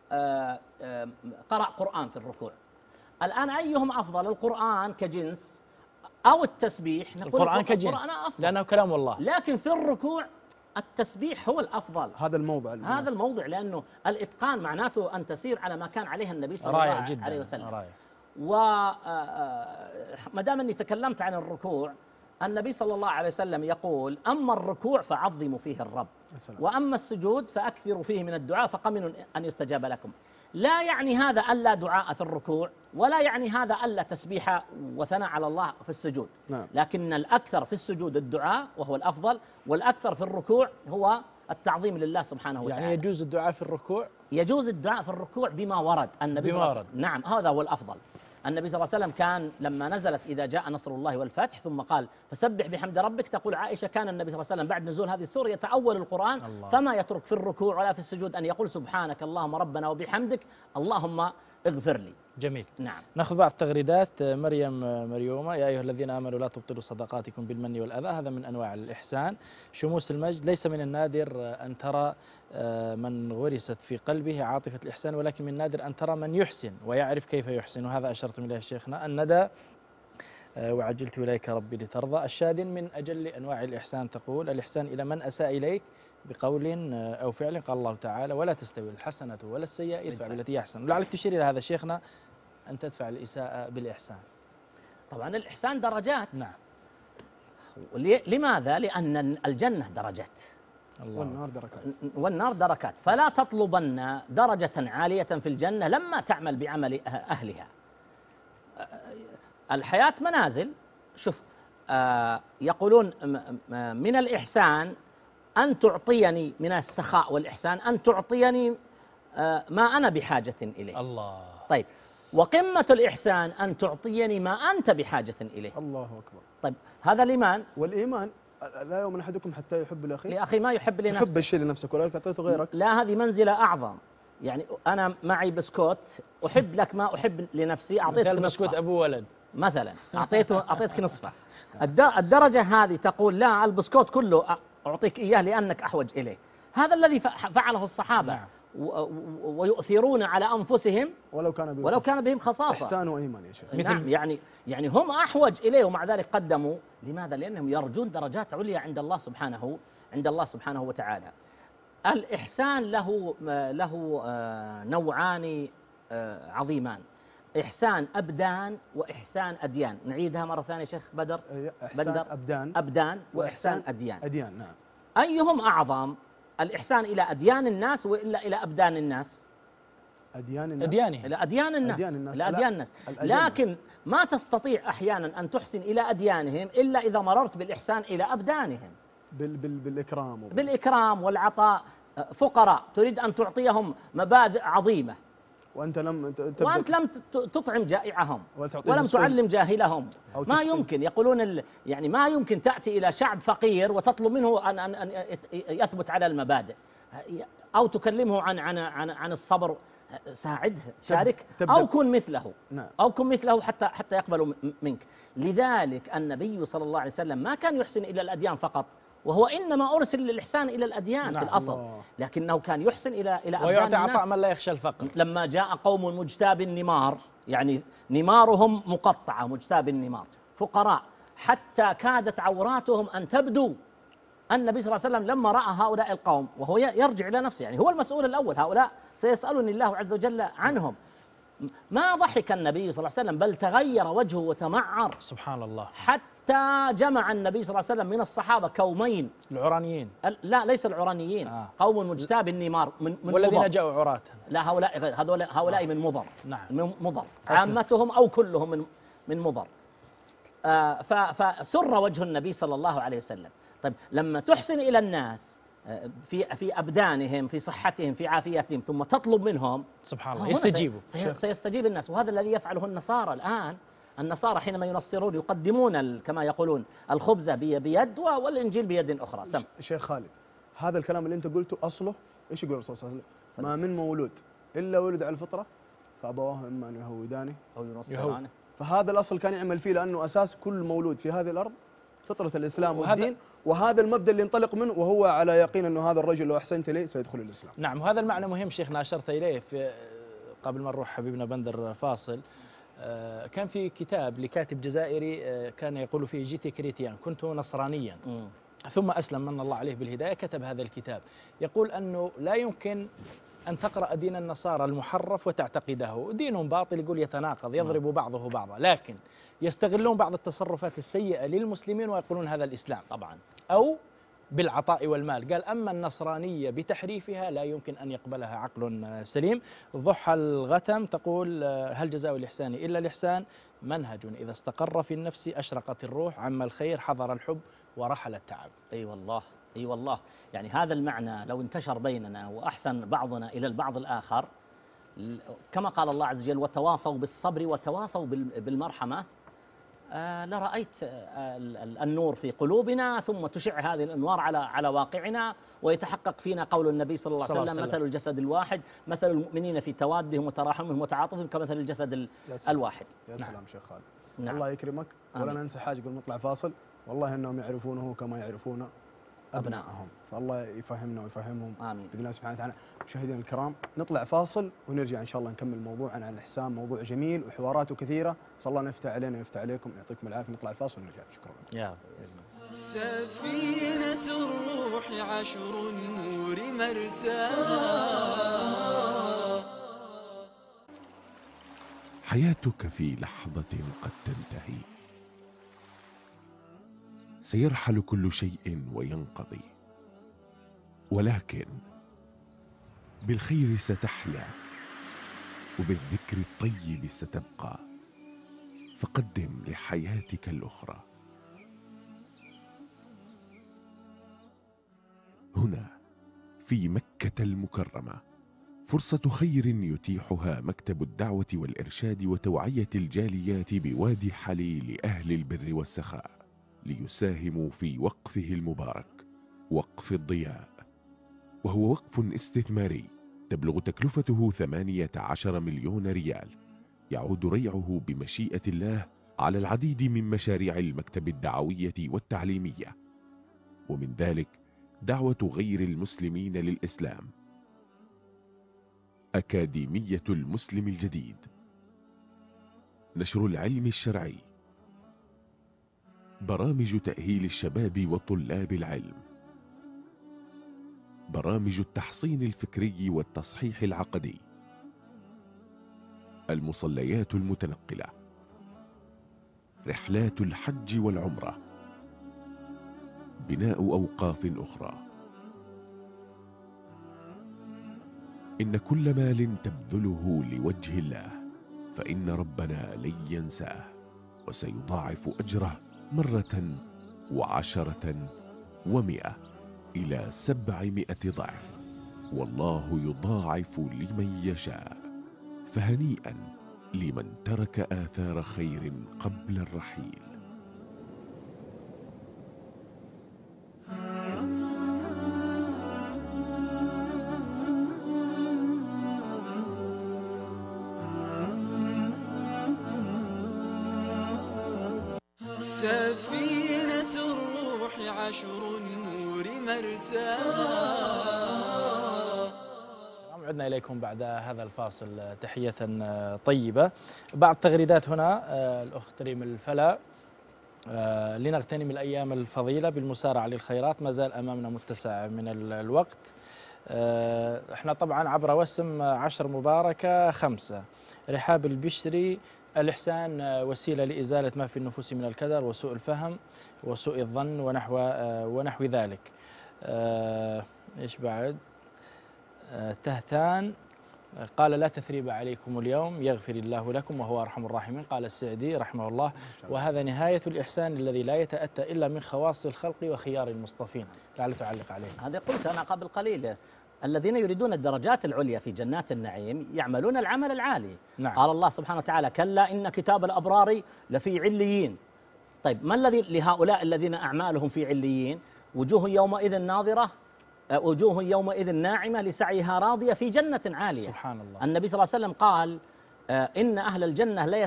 قرأ قرآن في الركوع. الآن أيهم أفضل، القرآن كجنس أو التسبيح؟ نقول القرآن كجنس لأنه كلام الله، لكن في الركوع التسبيح هو الأفضل. هذا الموضع لأنه الإتقان معناته أن تسير على ما كان عليه النبي صلى الله عليه وسلم. وما دام أني تكلمت عن الركوع، النبي صلى الله عليه وسلم يقول أما الركوع فعظموا فيه الرب، وأما السجود فأكثروا فيه من الدعاء فقمن أن يستجاب لكم. لا يعني هذا ألا دعاء في الركوع، ولا يعني هذا ألا تسبيح وثناء على الله في السجود. لكن الأكثر في السجود الدعاء وهو الأفضل، والأكثر في الركوع هو التعظيم لله سبحانه وتعالى. يعني يجوز الدعاء في الركوع؟ يجوز الدعاء في الركوع بما ورد النبي بما ورد. نعم، هذا هو الأفضل. النبي صلى الله عليه وسلم كان لما نزلت إذا جاء نصر الله والفتح ثم قال فسبح بحمد ربك، تقول عائشة كان النبي صلى الله عليه وسلم بعد نزول هذه السورة يتأول القرآن فما يترك في الركوع ولا في السجود أن يقول سبحانك اللهم ربنا وبحمدك اللهم اغفر لي. جميل. نعم. ناخذ بعض تغريدات. مريومة: يا أيها الذين آمنوا لا تبطلوا صدقاتكم بالمن والأذى، هذا من أنواع الإحسان. شموس المجد: ليس من النادر أن ترى من غرست في قلبه عاطفة الإحسان، ولكن من النادر أن ترى من يحسن ويعرف كيف يحسن، وهذا أشرتم إليه شيخنا. الندى: وعجلت إليك ربي لترضى. الشادن: من أجل أنواع الإحسان تقول الإحسان إلى من أساء إليك بقول أو فعل، قال الله تعالى ولا تستوي الحسنة ولا السيئة ادفع بالتي هي أحسن. لعلك تشير إلى هذا شيخنا، أن تدفع الإساءة بالإحسان. طبعا الإحسان درجات. نعم. لماذا؟ لأن الجنة درجات والنار دركات، فلا تطلبن درجة عالية في الجنة لما تعمل بعمل أهلها. الحياة منازل. شوف، يقولون من الإحسان أن تعطيني، من السخاء والإحسان أن تعطيني ما أنا بحاجة إليه. الله. طيب، وقمة الإحسان أن تعطيني ما أنت بحاجة إليه. الله أكبر. طيب، هذا الإيمان. والإيمان لا يؤمن أحدكم حتى يحب لأخيه ما يحب لنفسه. يحب الشيء لنفسك ولو أعطيته غيرك. لا، هذه منزلة أعظم. يعني أنا معي بسكوت، أحب لك ما أحب لنفسي، أعطيتك نصفه. بسكوت أبو ولد مثلا، أعطيتك نصفه. الدرجة هذه تقول لا، البسكوت كله أعطيك إياه لأنك أحوج إليه. هذا الذي فعله الصحابة. نعم. ويؤثرون على أنفسهم ولو كان بهم خصاصة. إحسان وإيمان يا شيخ. نعم. يعني هم أحوج إليه ومع ذلك قدموا. لماذا؟ لأنهم يرجون درجات عليا عند الله سبحانه وتعالى. الإحسان له نوعان عظيمان. إحسان أبدان وإحسان أديان. نعيدها مرة ثانية شيخ بدر. إحسان بدر. أبدان وإحسان أديان. أديان نعم. أيهم أعظم، الإحسان إلى أديان الناس وإلا إلى أبدان الناس؟ أديان الناس. أديانهم. إلى أديان الناس. أديان الناس. إلى أديان الناس. لكن ما تستطيع أحيانا أن تحسن إلى أديانهم إلا إذا مررت بالإحسان إلى أبدانهم. بالإكرام بالإكرام والعطاء. فقراء تريد أن تعطيهم مبادئ عظيمة وأنت لم تطعم جائعهم وتعطيهم ولم سكون. تعلم جاهلهم. ما يمكن، يقولون يعني ما يمكن تأتي إلى شعب فقير وتطلب منه أن يثبت على المبادئ، أو تكلمه عن الصبر. ساعده، شارك، أو كن مثله. نعم. أو كن مثله حتى يقبل منك. لذلك النبي صلى الله عليه وسلم ما كان يحسن إلى الأديان فقط، وهو إنما أرسل للإحسان إلى الأديان في الأصل، لكنه كان يحسن إلى أبدان ويعطي الناس. عطاء من لا يخشى الفقر. لما جاء قوم مجتاب النمار، يعني نمارهم مقطعة، مجتاب النمار، فقراء حتى كادت عوراتهم أن تبدو، النبي صلى الله عليه وسلم لما رأى هؤلاء القوم، وهو يرجع إلى نفسه، يعني هو المسؤول الأول، هؤلاء سيسألني الله عز وجل عنهم، ما ضحك النبي صلى الله عليه وسلم، بل تغير وجهه وتمعر. سبحان الله. حتى جمع النبي صلى الله عليه وسلم من الصحابة كومين. العرانيين؟ لا، ليس العرانيين. قوم مجتاب النمار من والذين جاءوا عراة. لا، هؤلاء من مضر. نعم. من مضر، عامتهم أو كلهم من مضر. فسر وجه النبي صلى الله عليه وسلم. طيب لما تحسن إلى الناس في أبدانهم، في صحتهم، في عافيتهم، ثم تطلب منهم، سبحان الله، يستجيبوا. سيستجيب الناس. وهذا الذي يفعله النصارى الآن. النصارى حينما ينصرون يقدمون كما يقولون الخبز بيد والإنجيل بيد أخرى. شيخ خالد، هذا الكلام اللي أنت قلته أصله إيش يقول الرسول صلى الله عليه وسلم؟ ما من مولود إلا ولد على الفطرة فأبواه إما أن يهودانه أو ينصرانه. فهذا الأصل كان يعمل فيه، لأنه أساس كل مولود في هذه الأرض فطرة الإسلام والدين، وهذا المبدأ اللي ينطلق منه، وهو على يقين أنه هذا الرجل لو أحسنت إليه سيدخل الإسلام. نعم، وهذا المعنى مهم شيخنا أشرت إليه قبل ما نروح حبيبنا بندر فاصل. كان في كتاب لكاتب جزائري كان يقول فيه: جيتي كريتيان، كنت نصرانيا ثم أسلم من الله عليه بالهداية. كتب هذا الكتاب يقول أنه لا يمكن أن تقرأ دين النصارى المحرف وتعتقده، دينهم باطل، يقول يتناقض، يضرب بعضه بعضا، لكن يستغلون بعض التصرفات السيئة للمسلمين ويقولون هذا الإسلام طبعا، أو بالعطاء والمال. قال: أما النصرانية بتحريفها لا يمكن أن يقبلها عقل سليم. ضحى الغتم تقول: هل جزاء الإحسان إلا الإحسان؟ منهج إذا استقر في النفس أشرقت الروح، عم الخير حضر الحب ورحل التعب. أي والله، أي والله. يعني هذا المعنى لو انتشر بيننا وأحسن بعضنا إلى البعض الآخر، كما قال الله عز وجل: وتواصوا بالصبر وتواصوا بالمرحمة، لرأيت النور في قلوبنا، ثم تشع هذه الأنوار على واقعنا، ويتحقق فينا قول النبي صلى الله عليه وسلم: مثل الجسد الواحد، مثل المؤمنين في توادهم وتراحمهم وتعاطفهم كمثل الجسد الواحد. يا سلام شيخ خالد. نعم. الله يكرمك. ولا ننسى حاجة قبل نطلع فاصل، والله أنهم يعرفونه كما يعرفون أبنائهم، فالله يفهمنا ويفهمهم. آمين بإذن الله سبحانه وتعالى. مشاهدينا الكرام، نطلع فاصل ونرجع إن شاء الله نكمل موضوعنا عن الإحسان، موضوع جميل وحواراته كثيرة، صلى الله نفتح علينا ويفتح عليكم، يعطيكم العافية. نطلع الفاصل ونرجع. شكرا. يا سفينة الروح عشر النور مرساها. حياتك في لحظة قد تنتهي، سيرحل كل شيء وينقضي، ولكن بالخير ستحيا وبالذكر الطيب ستبقى، فقدم لحياتك الأخرى. هنا في مكة المكرمة فرصة خير يتيحها مكتب الدعوة والإرشاد وتوعية الجاليات بوادي حلي لأهل البر والسخاء، ليساهموا في وقفه المبارك، وقف الضياء، وهو وقف استثماري تبلغ تكلفته 18 مليون ريال، يعود ريعه بمشيئة الله على العديد من مشاريع المكتب الدعوية والتعليمية، ومن ذلك دعوة غير المسلمين للإسلام، أكاديمية المسلم الجديد، نشر العلم الشرعي، برامج تأهيل الشباب وطلاب العلم، برامج التحصين الفكري والتصحيح العقدي، المصليات المتنقلة، رحلات الحج والعمرة، بناء أوقاف أخرى. إن كل مال تبذله لوجه الله فإن ربنا لن ينساه، وسيضاعف أجره 1 و10 و100 إلى 700 ضعف، والله يضاعف لمن يشاء. فهنيئا لمن ترك آثار خير قبل الرحيل. سفينة الروح عشر النور مرساها. عدنا إليكم بعد هذا الفاصل تحية طيبة. بعض تغريدات هنا الأخت ريم الفلا: لنغتنم الأيام الفضيلة بالمسارعة للخيرات، ما زال أمامنا متسع من الوقت. احنا طبعا عبر وسم 10 مباركة 5. رحاب البشري: الإحسان وسيلة لإزالة ما في النفوس من الكدر وسوء الفهم وسوء الظن ونحو ذلك. إيش بعد؟ تهتان قال: لا تثريب عليكم اليوم يغفر الله لكم وهو أرحم الراحمين. قال السعدي رحمه الله: وهذا نهاية الإحسان الذي لا يتأتى إلا من خواص الخلق وخيار المصطفين. لعل تعلق عليه. هذا قلت أنا قبل قليل: الذين يريدون الدرجات العليا في جنات النعيم يعملون العمل العالي. نعم. قال الله سبحانه وتعالى: كلا إن كتاب الأبرار لفي عليين. طيب ما الذي لهؤلاء الذين أعمالهم في عليين؟ وجوه يومئذ ناظرة، وجوه يومئذ ناعمة لسعيها راضية في جنة عالية. سبحان الله. النبي صلى الله عليه وسلم قال: إن أهل الجنة لا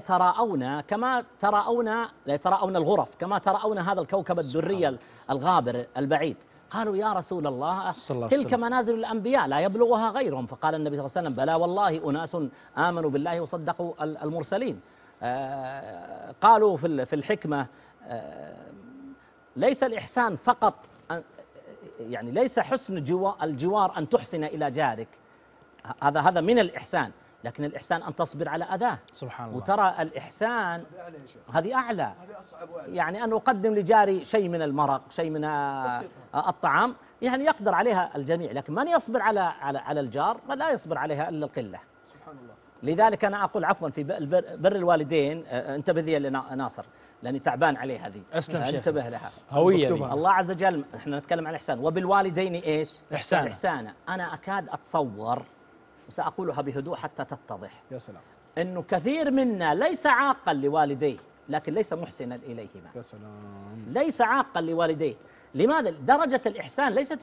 يتراءون الغرف كما تراءون هذا الكوكب الدري الغابر البعيد. قالوا: يا رسول الله تلك منازل الأنبياء لا يبلغها غيرهم. فقال النبي صلى الله عليه وسلم: بلى والله أناس آمنوا بالله وصدقوا المرسلين. قالوا في الحكمة: ليس الإحسان فقط، يعني ليس حسن الجوار أن تحسن إلى جارك، هذا من الإحسان، لكن الإحسان أن تصبر على أذاه. سبحان الله. وترى الإحسان هذه أعلى، يعني أن أقدم لجاري شيء من المرق، شيء من الطعام، يعني يقدر عليها الجميع، لكن من يصبر على الجار لا يصبر عليها إلا القلة. سبحان الله. لذلك أنا أقول عفوا في بر الوالدين، انتبه ذي ناصر لأني تعبان عليه هذه، انتبه لها هوية. الله عز وجل احنا نتكلم عن الإحسان، وبالوالدين إيش؟ إحسانا. أنا أكاد أتصور، وسأقولها بهدوء حتى تتضح، يا سلام، أنه كثير منا ليس عاقا لوالديه لكن ليس محسنا إليهما. يا سلام. ليس عاقا لوالديه. لماذا؟ درجة الإحسان ليست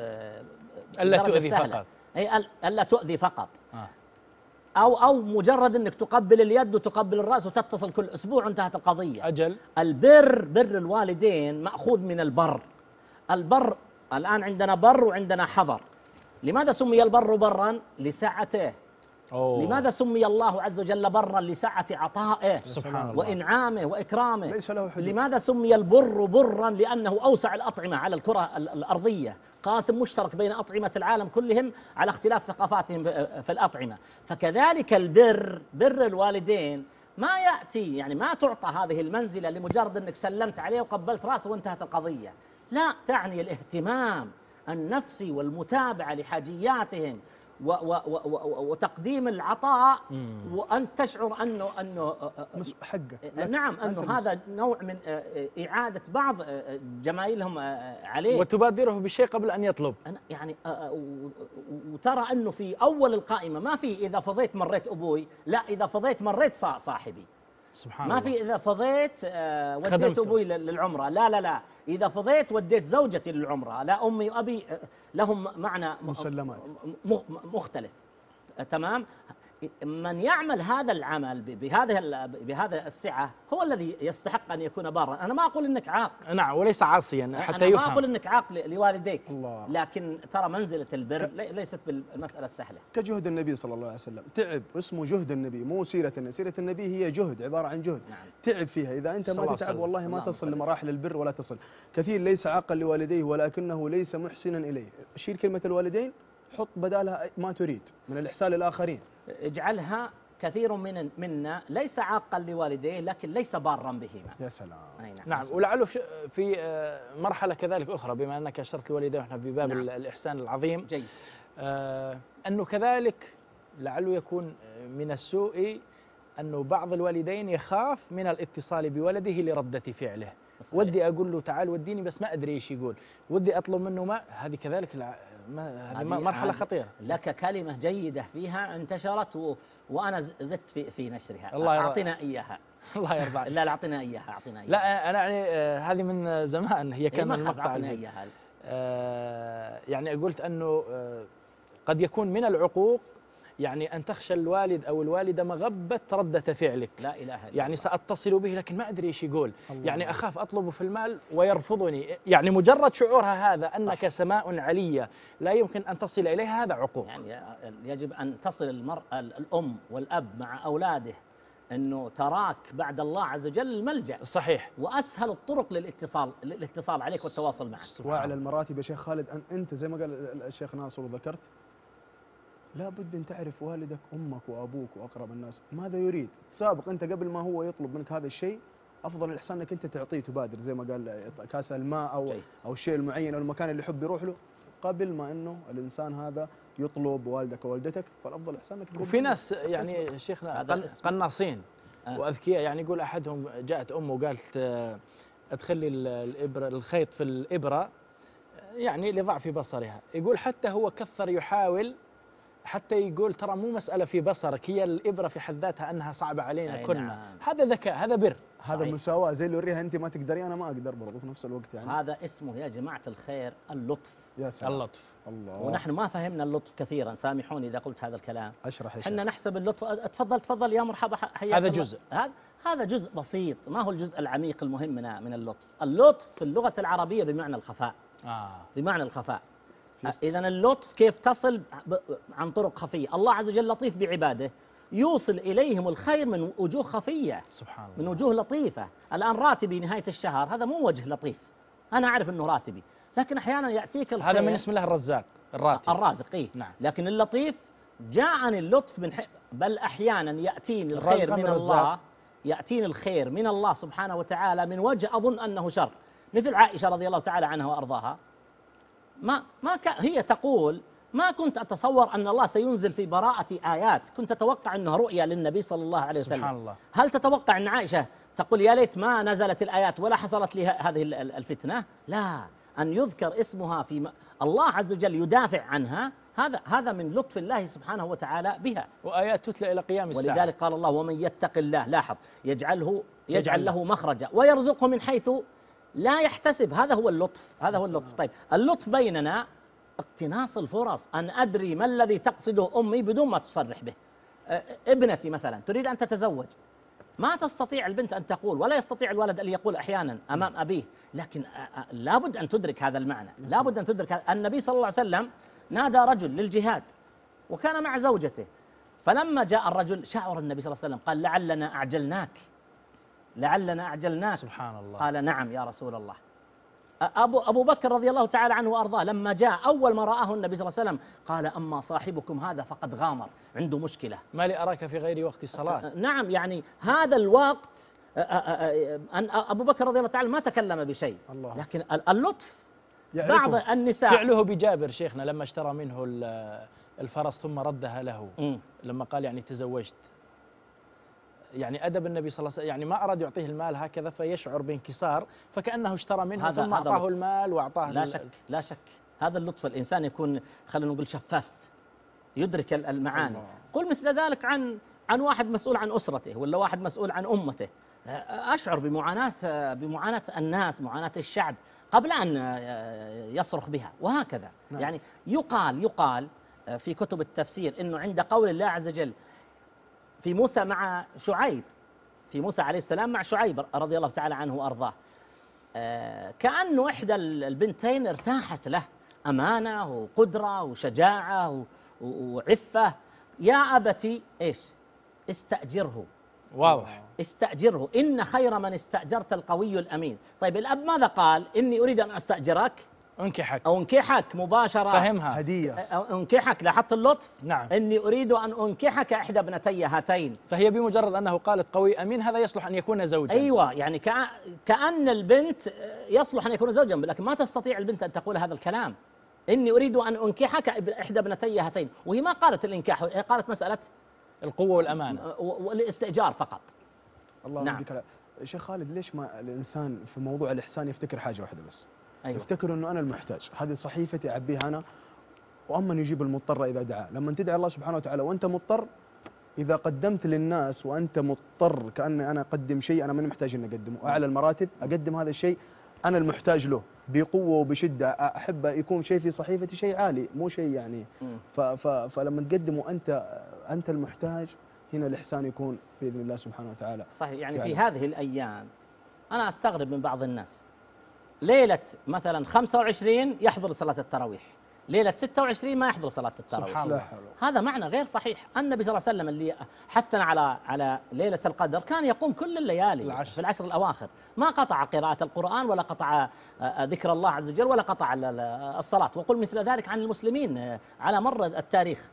ألا تؤذي فقط، أي ألا تؤذي فقط، أو مجرد أنك تقبل اليد وتقبل الرأس وتتصل كل أسبوع وانتهت القضية. أجل. بر الوالدين مأخوذ من البر. البر الآن عندنا بر وعندنا حضر. لماذا سمي البر برا؟ لسعته. لماذا سمي الله عز وجل برا؟ لسعة عطائه سبحان الله وإنعامه وإكرامه. ليس له حدود. لماذا سمي البر برا؟ لأنه أوسع الأطعمة على الكرة الأرضية، قاسم مشترك بين أطعمة العالم كلهم على اختلاف ثقافاتهم في الأطعمة. فكذلك بر الوالدين ما يأتي، يعني ما تعطى هذه المنزلة لمجرد أنك سلمت عليه وقبلت رأسه وانتهت القضية، لا، تعني الاهتمام النفسي والمتابعة لحاجياتهم وتقديم العطاء، وأن تشعر أنه حقك. نعم، أنه هذا نوع من إعادة بعض جمايلهم عليه، وتبادره بالشيء قبل أن يطلب. يعني وترى أنه في أول القائمة ما في إذا فضيت مريت أبوي، لا، إذا فضيت مريت صاحبي. سبحان ما الله. في إذا فضيت وديت أبوي للعمرة، لا، إذا فضيت وديت زوجتي للعمرة، لا، أمي وأبي لهم معنى مسلمات مختلف. تمام. من يعمل هذا العمل بهذا السعة هو الذي يستحق أن يكون بارا. أنا ما أقول أنك عاق، نعم، وليس عاصيا حتى أنا يفهم. ما أقول أنك عاق لوالديك، الله. لكن ترى منزلة البر ليست بالمسألة السهلة. كجهد النبي صلى الله عليه وسلم، تعب، اسمه جهد النبي، مو سيرة النبي. سيرة النبي هي جهد، عبارة عن جهد. نعم. تعب فيها. إذا أنت ما تتعب والله ما تصل لمراحل البر ولا تصل. كثير ليس عاقا لوالديه ولكنه ليس محسنا إليه. شيل كلمة الوالدين، حط بدالها ما تريد من الإحسان للآخرين. اجعلها كثير منا ليس عاقا لوالديه لكن ليس بارا بهما. يا سلام. نعم. ولعله في مرحلة كذلك أخرى، بما أنك أشرت الوالدين ونحن في باب الإحسان العظيم، جيد. أنه كذلك لعله يكون من السوء أنه بعض الوالدين يخاف من الاتصال بولده لردة فعله. صحيح. ودي أقول له تعال وديني بس ما أدري إيش يقول، ودي أطلب منه ما، هذه كذلك هذه مرحلة خطيرة. لك كلمة جيدة فيها انتشرت وأنا زدت في نشرها. الله أعطنا إياها. الله يرضى عليك. لا أعطنا إياها، أعطنا إياها. لا أنا يعني هذه من زمان، هي كان المقطع. أعطنا إياها. يعني قلت أنه قد يكون من العقوق يعني أن تخشى الوالد أو الوالدة مغبة ردة فعلك. لا إله إلا الله. يعني سأتصل به لكن ما أدري إيش يقول، يعني أخاف أطلبه في المال ويرفضني، يعني مجرد شعورها هذا أنك سماء علية لا يمكن أن تصل إليها، هذا عقوق. يعني يجب أن تصل الأم والأب مع أولاده أنه تراك بعد الله عز وجل الملجأ. صحيح. وأسهل الطرق للاتصال عليك والتواصل معك. وأعلى المراتب يا شيخ خالد، أنت زي ما قال الشيخ ناصر وذكرت، لا بد أن تعرف والدك، أمك وأبوك وأقرب الناس ماذا يريد، سابق أنت قبل ما هو يطلب منك هذا الشيء. أفضل الإحسان أنك أنت تعطيه، تبادر زي ما قال كاس الماء أو الشيء المعين أو المكان اللي يحب يروح له قبل ما أنه الإنسان هذا يطلب والدك ووالدتك. فالأفضل إحسان أنك. وفي ناس يعني شيخنا قناصين وأذكياء، يعني يقول أحدهم جاءت أمه وقالت أدخل لي الإبرة، الخيط في الإبرة يعني لضعف بصرها، يقول حتى هو كثر يحاول حتى يقول ترى مو مسألة في بصرك، هي الإبرة في حد ذاتها أنها صعبة علينا كلنا. نعم. هذا ذكاء، هذا بر، هذا مساواة، زي اللي يوريها أنت ما تقدري أنا ما أقدر برضه في نفس الوقت. يعني هذا اسمه يا جماعة الخير اللطف. يا سلام. اللطف. الله. ونحن ما فهمنا اللطف كثيرا، سامحوني إذا قلت هذا الكلام. أشرح يا شيخ. احنا نحسب اللطف، تفضل يا مرحبا حياك. هذا جزء، هذا جزء بسيط، ما هو الجزء العميق المهم من اللطف. اللطف في اللغة العربية بمعنى الخفاء. بمعنى الخفاء. إذا اللطف كيف تصل عن طرق خفية. الله عز وجل لطيف بعباده، يوصل إليهم الخير من وجوه خفية، سبحان الله، من وجوه لطيفة. الآن راتبي نهاية الشهر هذا مو وجه لطيف، أنا أعرف أنه راتبي، لكن أحيانا يأتيك الخير. هذا من اسم الله الرزاق، الرازق. إيه؟ نعم. لكن اللطيف جاءني اللطف بل أحيانا يأتيني الخير من الله، يأتيني الخير من الله سبحانه وتعالى من وجه أظن أنه شر. مثل عائشة رضي الله تعالى عنها وأرضاها، هي تقول ما كنت أتصور أن الله سينزل في براءة آيات، كنت أتوقع أنها رؤيا للنبي صلى الله عليه وسلم. سبحان الله. هل تتوقع أن عائشة تقول يا ليت ما نزلت الآيات ولا حصلت لي هذه الفتنة؟ لا، أن يذكر اسمها في الله عز وجل يدافع عنها، هذا من لطف الله سبحانه وتعالى بها. وآيات تتلى إلى قيام الساعة. ولذلك قال الله ومن يتق الله، لاحظ، يجعل له مخرجا ويرزقه من حيث لا يحتسب. هذا هو اللطف، هذا هو اللطف. طيب اللطف بيننا اقتناص الفرص، أن أدري ما الذي تقصده أمي بدون ما تصرح به. ابنتي مثلا تريد أن تتزوج، ما تستطيع البنت أن تقول ولا يستطيع الولد أن يقول أحيانا أمام أبيه، لكن لابد أن تدرك هذا المعنى، لابد أن تدرك هذا. النبي صلى الله عليه وسلم نادى رجل للجهاد وكان مع زوجته، فلما جاء الرجل شعر النبي صلى الله عليه وسلم قال لعلنا أعجلناك. سبحان الله. قال نعم يا رسول الله. أبو بكر رضي الله تعالى عنه وأرضاه لما جاء أول ما رآه النبي صلى الله عليه وسلم قال أما صاحبكم هذا فقد غامر، عنده مشكلة. ما لي أراك في غير وقت الصلاة. نعم، يعني هذا الوقت أبو بكر رضي الله تعالى ما تكلم بشيء، لكن اللطف. بعض النساء فعله بجابر شيخنا لما اشترى منه الفرس ثم ردها له، لما قال يعني تزوجت، يعني أدب النبي صلى الله عليه وسلم، يعني ما أراد يعطيه المال هكذا فيشعر بانكسار، فكأنه اشترى منه ثم أعطاه المال وأعطاه. لا شك هذا اللطف، الإنسان يكون خلينا نقول شفاف، يدرك المعاني. قل مثل ذلك عن واحد مسؤول عن أسرته ولا واحد مسؤول عن أمته، أشعر بمعاناة الناس، معاناة الشعب قبل أن يصرخ بها، وهكذا. يعني يقال في كتب التفسير إنه عند قول الله عز وجل في موسى مع شعيب، في موسى عليه السلام مع شعيب رضي الله تعالى عنه وأرضاه، كأنه إحدى البنتين ارتاحت له، أمانة وقدرة وشجاعة وعفة. يا أبتي إيش؟ استأجره. واضح. استأجره إن خير من استأجرت القوي الأمين. طيب الأب ماذا قال؟ إني أريد أن أستأجرك أنكحك. أو انكحك مباشرة. فهمها. هدية. أو انكحك، لاحظت اللطف؟ نعم. إني أريد أن أنكحك إحدى ابنتي هاتين. فهي بمجرد أنه قالت قوي أمين هذا يصلح أن يكون زوجا. أيوة، يعني كأن البنت يصلح أن يكون زوجا، لكن ما تستطيع البنت أن تقول هذا الكلام. إني أريد أن أنكحك إحدى ابنتي هاتين، وهي ما قالت الإنكاح، هي قالت مسألة القوة والأمانة والاستئجار فقط. الله نعم. يهديك. شيخ خالد، ليش ما الإنسان في موضوع الإحسان يفتكر حاجة واحدة بس؟ أيوة. يفتكر إنه أنا المحتاج، هذه صحيفتي أعبيها أنا، وأما يجيب المضطر إذا دعا. لما تدعي الله سبحانه وتعالى وأنت مضطر، إذا قدمت للناس وأنت مضطر، كأني أنا أقدم شيء أنا من محتاج إن أقدمه، أعلى المراتب أقدم هذا الشيء أنا المحتاج له بقوة وبشدة، أحب يكون شيء في صحيفتي شيء عالي، مو شيء يعني. فلما تقدمه أنت المحتاج، هنا الإحسان يكون بإذن الله سبحانه وتعالى. صحيح. يعني فعلا. في هذه الأيام أنا أستغرب من بعض الناس، ليلة مثلا 25 يحضر صلاة التراويح، ليلة 26 ما يحضر صلاة التراويح. سبحان لا الله. حول. هذا معنى غير صحيح. النبي صلى الله عليه وسلم اللي حثنا على ليلة القدر كان يقوم كل الليالي في العشر الأواخر، ما قطع قراءة القرآن ولا قطع ذكر الله عز وجل ولا قطع الصلاة، وقل مثل ذلك عن المسلمين على مر التاريخ.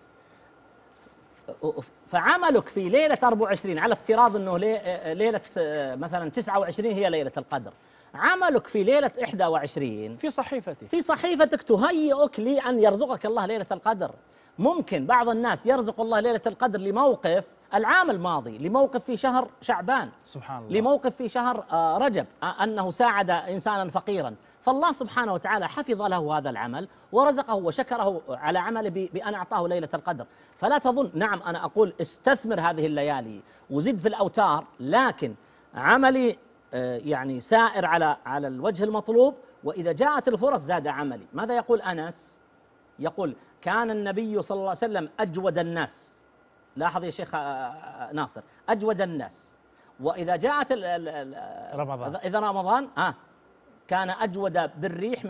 فعملك في ليلة 24 على افتراض أنه ليلة مثلا 29 هي ليلة القدر، عملك في ليلة 21 في صحيفتي، في صحيفتك تهيئك لأن يرزقك الله ليلة القدر. ممكن بعض الناس يرزق الله ليلة القدر لموقف العام الماضي، لموقف في شهر شعبان، سبحان الله، لموقف في شهر رجب أنه ساعد إنسانا فقيرا، فالله سبحانه وتعالى حفظ له هذا العمل ورزقه وشكره على عمله بأن أعطاه ليلة القدر. فلا تظن، نعم أنا أقول استثمر هذه الليالي وزد في الأوتار، لكن عملي يعني سائر على الوجه المطلوب، وإذا جاءت الفرص زاد عملي. ماذا يقول أنس؟ يقول كان النبي صلى الله عليه وسلم أجود الناس. لاحظ يا شيخ ناصر، أجود الناس، وإذا جاءت رمضان، إذا رمضان كان أجود بالريح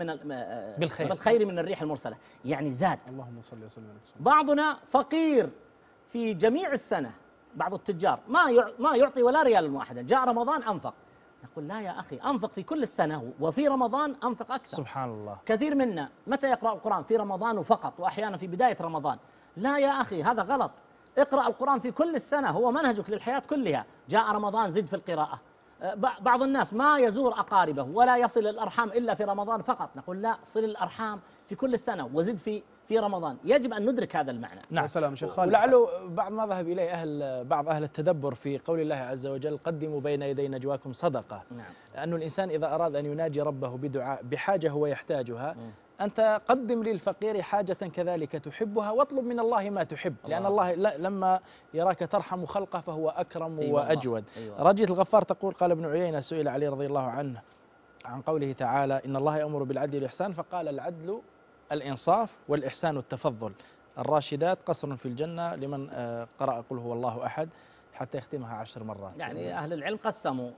بالخير من الريح المرسلة، يعني زاد. اللهم صل وسلم على رسول الله. بعضنا فقير في جميع السنة، بعض التجار ما يعطي ولا ريال واحدا، جاء رمضان أنفق. نقول لا يا أخي، أنفق في كل السنة وفي رمضان أنفق أكثر. سبحان الله. كثير منا متى يقرأ القرآن؟ في رمضان فقط، وأحيانا في بداية رمضان. لا يا أخي، هذا غلط. اقرأ القرآن في كل السنة، هو منهجك للحياة كلها. جاء رمضان زد في القراءة. بعض الناس ما يزور أقاربه ولا يصل الأرحام إلا في رمضان فقط. نقول لا، صل الأرحام في كل السنة وزد في رمضان. يجب أن ندرك هذا المعنى. نعم. سلام شيخ خالد. ولعله بعض ما ذهب إليه بعض أهل التدبر في قول الله عز وجل قدموا بين يدي نجواكم صدقة. نعم. لأن الإنسان إذا أراد أن يناجي ربه بدعاء بحاجة هو يحتاجها، أنت قدم للفقير حاجة كذلك تحبها، واطلب من الله ما تحب، لأن الله لما يراك ترحم خلقه فهو أكرم وأجود. رجية الغفار تقول قال ابن عيينة سئل علي رضي الله عنه عن قوله تعالى إن الله يأمر بالعدل والإحسان، فقال العدل الإنصاف والإحسان التفضل، الراشدات قصر في الجنة لمن قرأ قل هو الله أحد حتى يختمها 10 مرات. يعني أهل العلم قسموا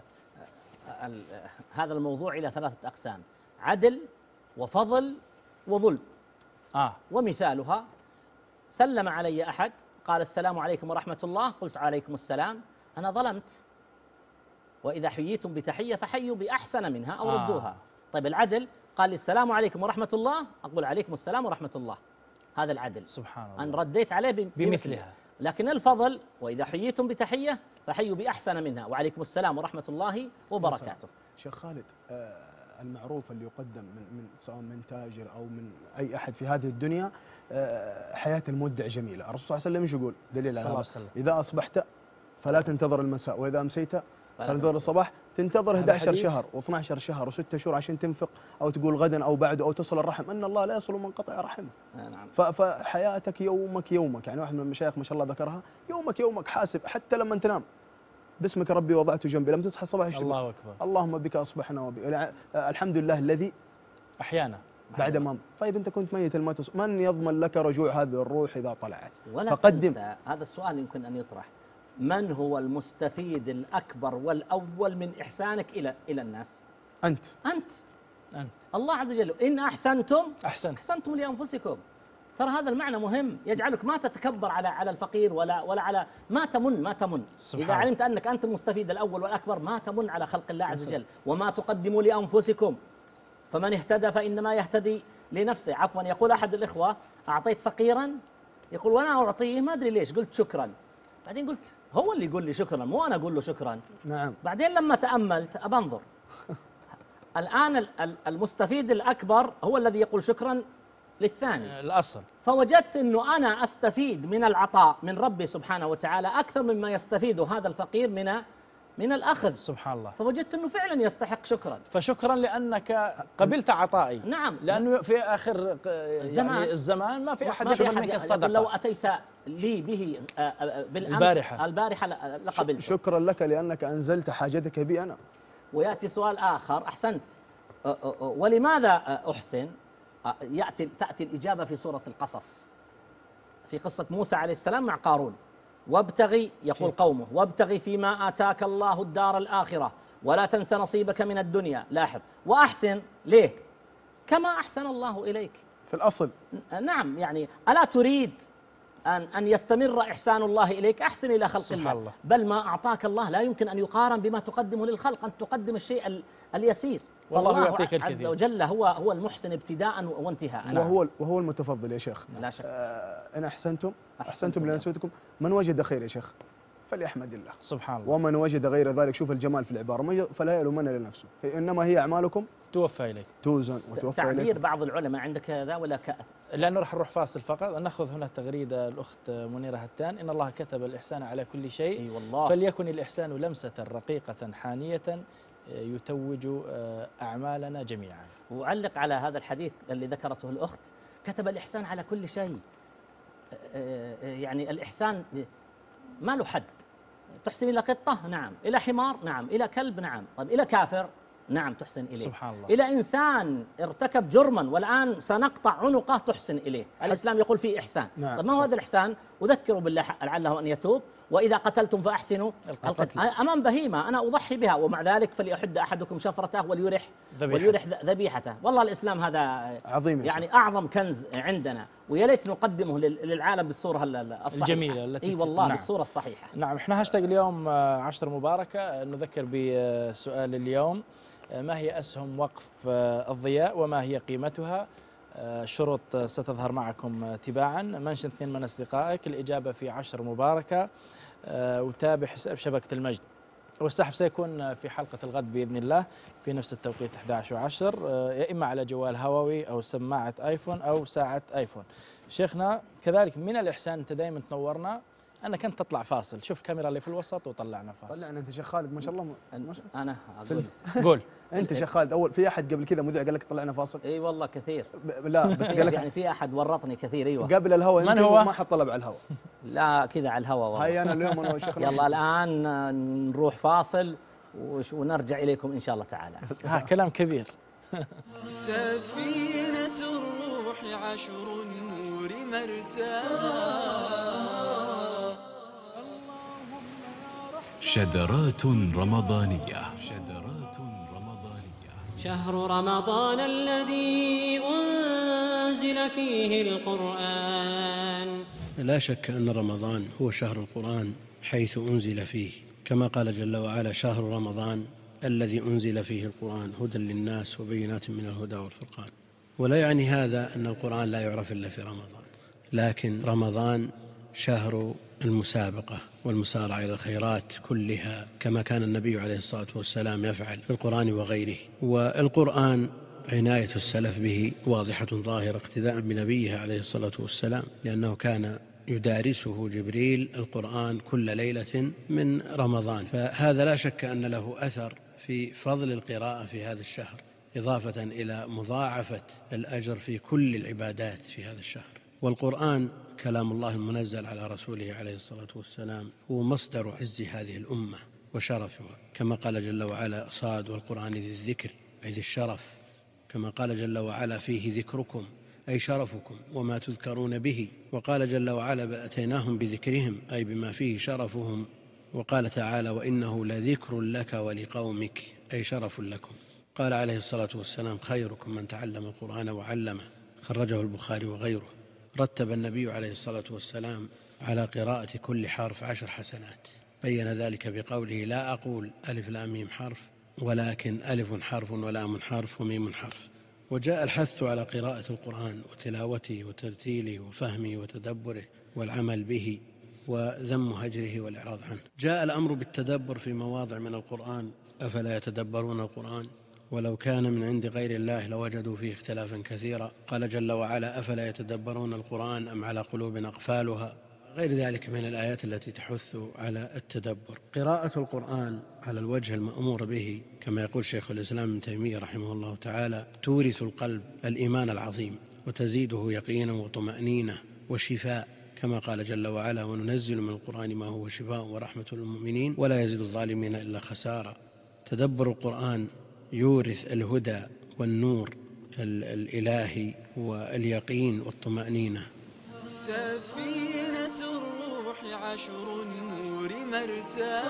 هذا الموضوع إلى 3 أقسام: عدل وفضل وظلم. ومثالها: سلم علي أحد قال السلام عليكم ورحمة الله، قلت عليكم السلام، أنا ظلمت. وإذا حييتم بتحية فحيوا بأحسن منها أو ردوها. طيب العدل قال لي السلام عليكم ورحمة الله، أقول عليكم السلام ورحمة الله، هذا العدل. سبحان الله، أن رديت عليه بمثلها. لكن الفضل: وإذا حييتم بتحية فحيوا بأحسن منها وعليكم السلام ورحمة الله وبركاته. شيخ خالد، المعروف اللي يقدم من سواء من تاجر أو من أي أحد في هذه الدنيا، حياة المودع جميلة. الرسول صلى الله عليه وسلم ايش يقول؟ دليل على هذا: إذا أصبحت فلا تنتظر المساء، وإذا أمسيت فلا تنتظر الصباح. تنتظر 11 شهر و12 شهر و6 شهور عشان تنفق أو تقول غدا أو بعد أو تصل الرحم، أن الله لا يصل من قطع رحمه. نعم. فحياتك يومك. يعني واحد من المشايخ ما شاء الله ذكرها: يومك حاسب، حتى لما تنام باسمك ربي وضعت جنبي، لما تصحى الصباح الله أكبر، اللهم بك أصبحنا الحمد لله الذي أحيانا بعد ما. طيب أنت كنت ميت من يضمن لك رجوع هذه الروح إذا طلعت؟ فقدم. هذا السؤال يمكن أن يطرح: من هو المستفيد الأكبر والأول من إحسانك إلى الناس؟ أنت. الله عز وجل: إن أحسنتم أحسنتم لأنفسكم. ترى هذا المعنى مهم، يجعلك ما تتكبر على الفقير ولا على ما تمن. إذا علمت أنك أنت المستفيد الأول والأكبر ما تمن على خلق الله عز وجل. وما تقدموا لأنفسكم فمن اهتدى فإنما يهتدي لنفسه. عفوا، يقول أحد الإخوة: أعطيت فقيرا، يقول وأنا أعطيه ما أدري ليش قلت شكرا. بعدين قلت هو اللي يقول لي شكرا، مو أنا أقول له شكرا. نعم. بعدين لما تأملت أبنظر الآن المستفيد الأكبر هو الذي يقول شكرا للثاني. الأصل. فوجدت أنه أنا أستفيد من العطاء من ربي سبحانه وتعالى أكثر مما يستفيد هذا الفقير من الأخذ. سبحان الله. فوجدت أنه فعلا يستحق شكرا. فشكرا لأنك قبلت عطائي. نعم. لأنه في آخر يعني الزمان ما في أحد يقبل منك الصدقة. لو أتيت لي به بالأمس البارحة لقبلت. شكرا لك لأنك أنزلت حاجتك بي أنا. ويأتي سؤال آخر: أحسنت، ولماذا أحسن؟ تأتي الإجابة في سورة القصص، في قصة موسى عليه السلام مع قارون: وابتغي، يقول قومه: وابتغي فيما آتاك الله الدار الآخرة ولا تنس نصيبك من الدنيا. لاحظ: وأحسن. ليه؟ كما أحسن الله إليك. في الأصل. نعم، يعني ألا تريد أن يستمر إحسان الله إليك؟ أحسن إلى خلق الله. بل ما أعطاك الله لا يمكن أن يقارن بما تقدمه للخلق، أن تقدم الشيء اليسير. والله يعطيك الكثير. عز وجل هو المحسن ابتداء وانتهاء. وهو المتفضل يا شيخ. لا شك. إن أحسنتم لأنفسكم، من وجد خير يا شيخ فليحمد الله. سبحان الله. ومن وجد غير ذلك، شوف الجمال في العبارة، فلا يلومن لنفسه، إنما هي أعمالكم توفى إليك، توزن وتوفى تعبير إليكم. بعض العلماء عندك هذا ولا لأنه راح نروح فاصل فقط. نأخذ هنا تغريدة الأخت منيرة هتان: إن الله كتب الإحسان على كل شيء. أي والله. فليكن الإحسان لمسة رقيقة حانية يتوج أعمالنا جميعا. وأعلق على هذا الحديث اللي ذكرته الأخت: كتب الإحسان على كل شيء. يعني الإحسان ما له حد. تحسن إلى قطة، نعم. إلى حمار، نعم. إلى كلب، نعم. طيب إلى كافر، نعم تحسن إليه. سبحان الله. إلى إنسان ارتكب جرما والآن سنقطع عنقه تحسن إليه. الإسلام يقول فيه إحسان. نعم. طيب ما هو هذا الإحسان؟ وذكروا بالله لعله أن يتوب. وإذا قتلتم فأحسنوا القتل. أمام بهيمة أنا أضحي بها، ومع ذلك فليحد أحدكم شفرته وليرح ذبيحته. والله الإسلام هذا عظيم، يعني أعظم كنز عندنا، ويا ليت نقدمه للعالم بالصورة الصحيحة الجميلة التي أي والله. نعم. بالصورة الصحيحة. نعم. احنا هاشتاج اليوم 10 مباركة. نذكر بسؤال اليوم: ما هي أسهم وقف الضياء وما هي قيمتها؟ شروط ستظهر معكم تباعا. منشن 2 من أصدقائك. الإجابة في 10 مباركة. وتابع حساب شبكة المجد. والسحب سيكون في حلقة الغد بإذن الله في نفس التوقيت 11:10، يا إما على جوال هواوي أو سماعة آيفون أو ساعة آيفون. شيخنا كذلك من الإحسان أنت دائما تنورنا أنك أنت تطلع فاصل. شوف كاميرا اللي في الوسط وطلعنا فاصل. طلعنا أنت شيخ خالد ما شاء الله. أنا أقول قول. أنت شيخ خالد أول في أحد قبل كذا مذيع قال لك طلعنا فاصل؟ اي والله كثير. لا بس قال لك يعني في أحد ورطني كثير. أيوة قبل الهواء. من هو؟ ما حط طلب على الهواء. لا كذا على الهواء والله. هاي أنا اليوم أنا والشيخ. يلا الآن نروح فاصل ونرجع إليكم إن شاء الله تعالى. كلام كبير. سفينة الروح 10 النور مرساها. شذرات رمضانية. شهر رمضان الذي أنزل فيه القرآن. لا شك أن رمضان هو شهر القرآن حيث أنزل فيه، كما قال جل وعلا: شهر رمضان الذي أنزل فيه القرآن هدى للناس وبينات من الهدى والفرقان. ولا يعني هذا أن القرآن لا يعرف إلا في رمضان، لكن رمضان شهر المسابقة والمسارعة إلى الخيرات كلها، كما كان النبي عليه الصلاة والسلام يفعل في القرآن وغيره. والقرآن عناية السلف به واضحة ظاهرة اقتداء بنبيه عليه الصلاة والسلام، لأنه كان يدارسه جبريل القرآن كل ليلة من رمضان. فهذا لا شك أن له أثر في فضل القراءة في هذا الشهر، إضافة إلى مضاعفة الأجر في كل العبادات في هذا الشهر. والقرآن كلام الله المنزل على رسوله عليه الصلاة والسلام هو مصدر عز هذه الأمة وشرفها، كما قال جل وعلا: صاد والقرآن ذي الذكر أي ذي الشرف. كما قال جل وعلا: فيه ذكركم أي شرفكم وما تذكرون به. وقال جل وعلا: بل أتيناهم بذكرهم أي بما فيه شرفهم. وقال تعالى: وإنه لذكر لك ولقومك أي شرف لكم. قال عليه الصلاة والسلام: خيركم من تعلم القرآن وعلمه، خرجه البخاري وغيره. رتب النبي عليه الصلاة والسلام على قراءة كل حرف 10 حسنات، بين ذلك بقوله: لا أقول ألف لام ميم حرف، ولكن ألف حرف ولام حرف وميم حرف. وجاء الحث على قراءة القرآن وتلاوته وترتيله وفهمه وتدبره والعمل به وذم هجره والإعراض عنه. جاء الأمر بالتدبر في مواضع من القرآن، أفلا يتدبرون القرآن ولو كان من عند غير الله لوجدوا فيه اختلافا كثيرا. قال جل وعلا: أفلا يتدبرون القرآن أم على قلوب أقفالها، غير ذلك من الآيات التي تحث على التدبر. قراءة القرآن على الوجه المأمور به كما يقول شيخ الإسلام ابن تيمية رحمه الله تعالى تورث القلب الإيمان العظيم وتزيده يقينا وطمأنينة وشفاء، كما قال جل وعلا: وننزل من القرآن ما هو شفاء ورحمة للمؤمنين ولا يزيد الظالمين إلا خسارا. تدبر القرآن يورث الهدى والنور الإلهي واليقين والطمأنينة. سفينة الروح عشر النور مرساها.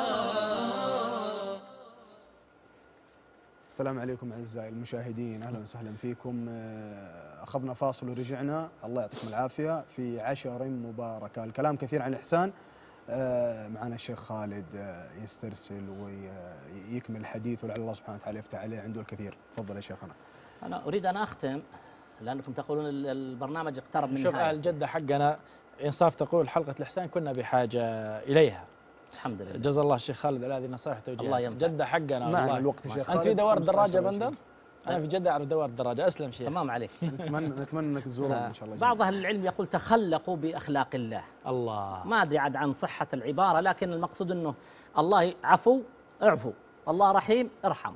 السلام عليكم أعزائي المشاهدين، أهلا وسهلا فيكم. أخذنا فاصل ورجعنا، الله يعطيكم العافية، في عشر مباركة. الكلام كثير عن الإحسان، معنا الشيخ خالد يسترسل ويكمل الحديث، ولعل الله سبحانه وتعالى يفتح عليه، عنده الكثير. تفضل يا شيخنا. أنا أريد أن أختم لأنكم تقولون البرنامج اقترب من شوف نهاية. أهل جدة حقنا إنصاف تقول حلقة الإحسان كنا بحاجة إليها. الحمد لله. جزا الله الشيخ خالد على هذه النصائح الله توجيهات. ينفع. جدة حقنا معنا والله. الوقت يا شيخ أنت في خالد. دوار 15 الدراجة بندر؟ أنا في جدة أعرف دوار الدراجة. أسلم شيخ. تمام عليك. نتمنى أنك تزورنا إن شاء الله. بعض أهل العلم يقول تخلقوا بأخلاق الله. الله. ما أدري عاد عن صحة العبارة، لكن المقصود أنه الله عفو اعفو، الله رحيم ارحم،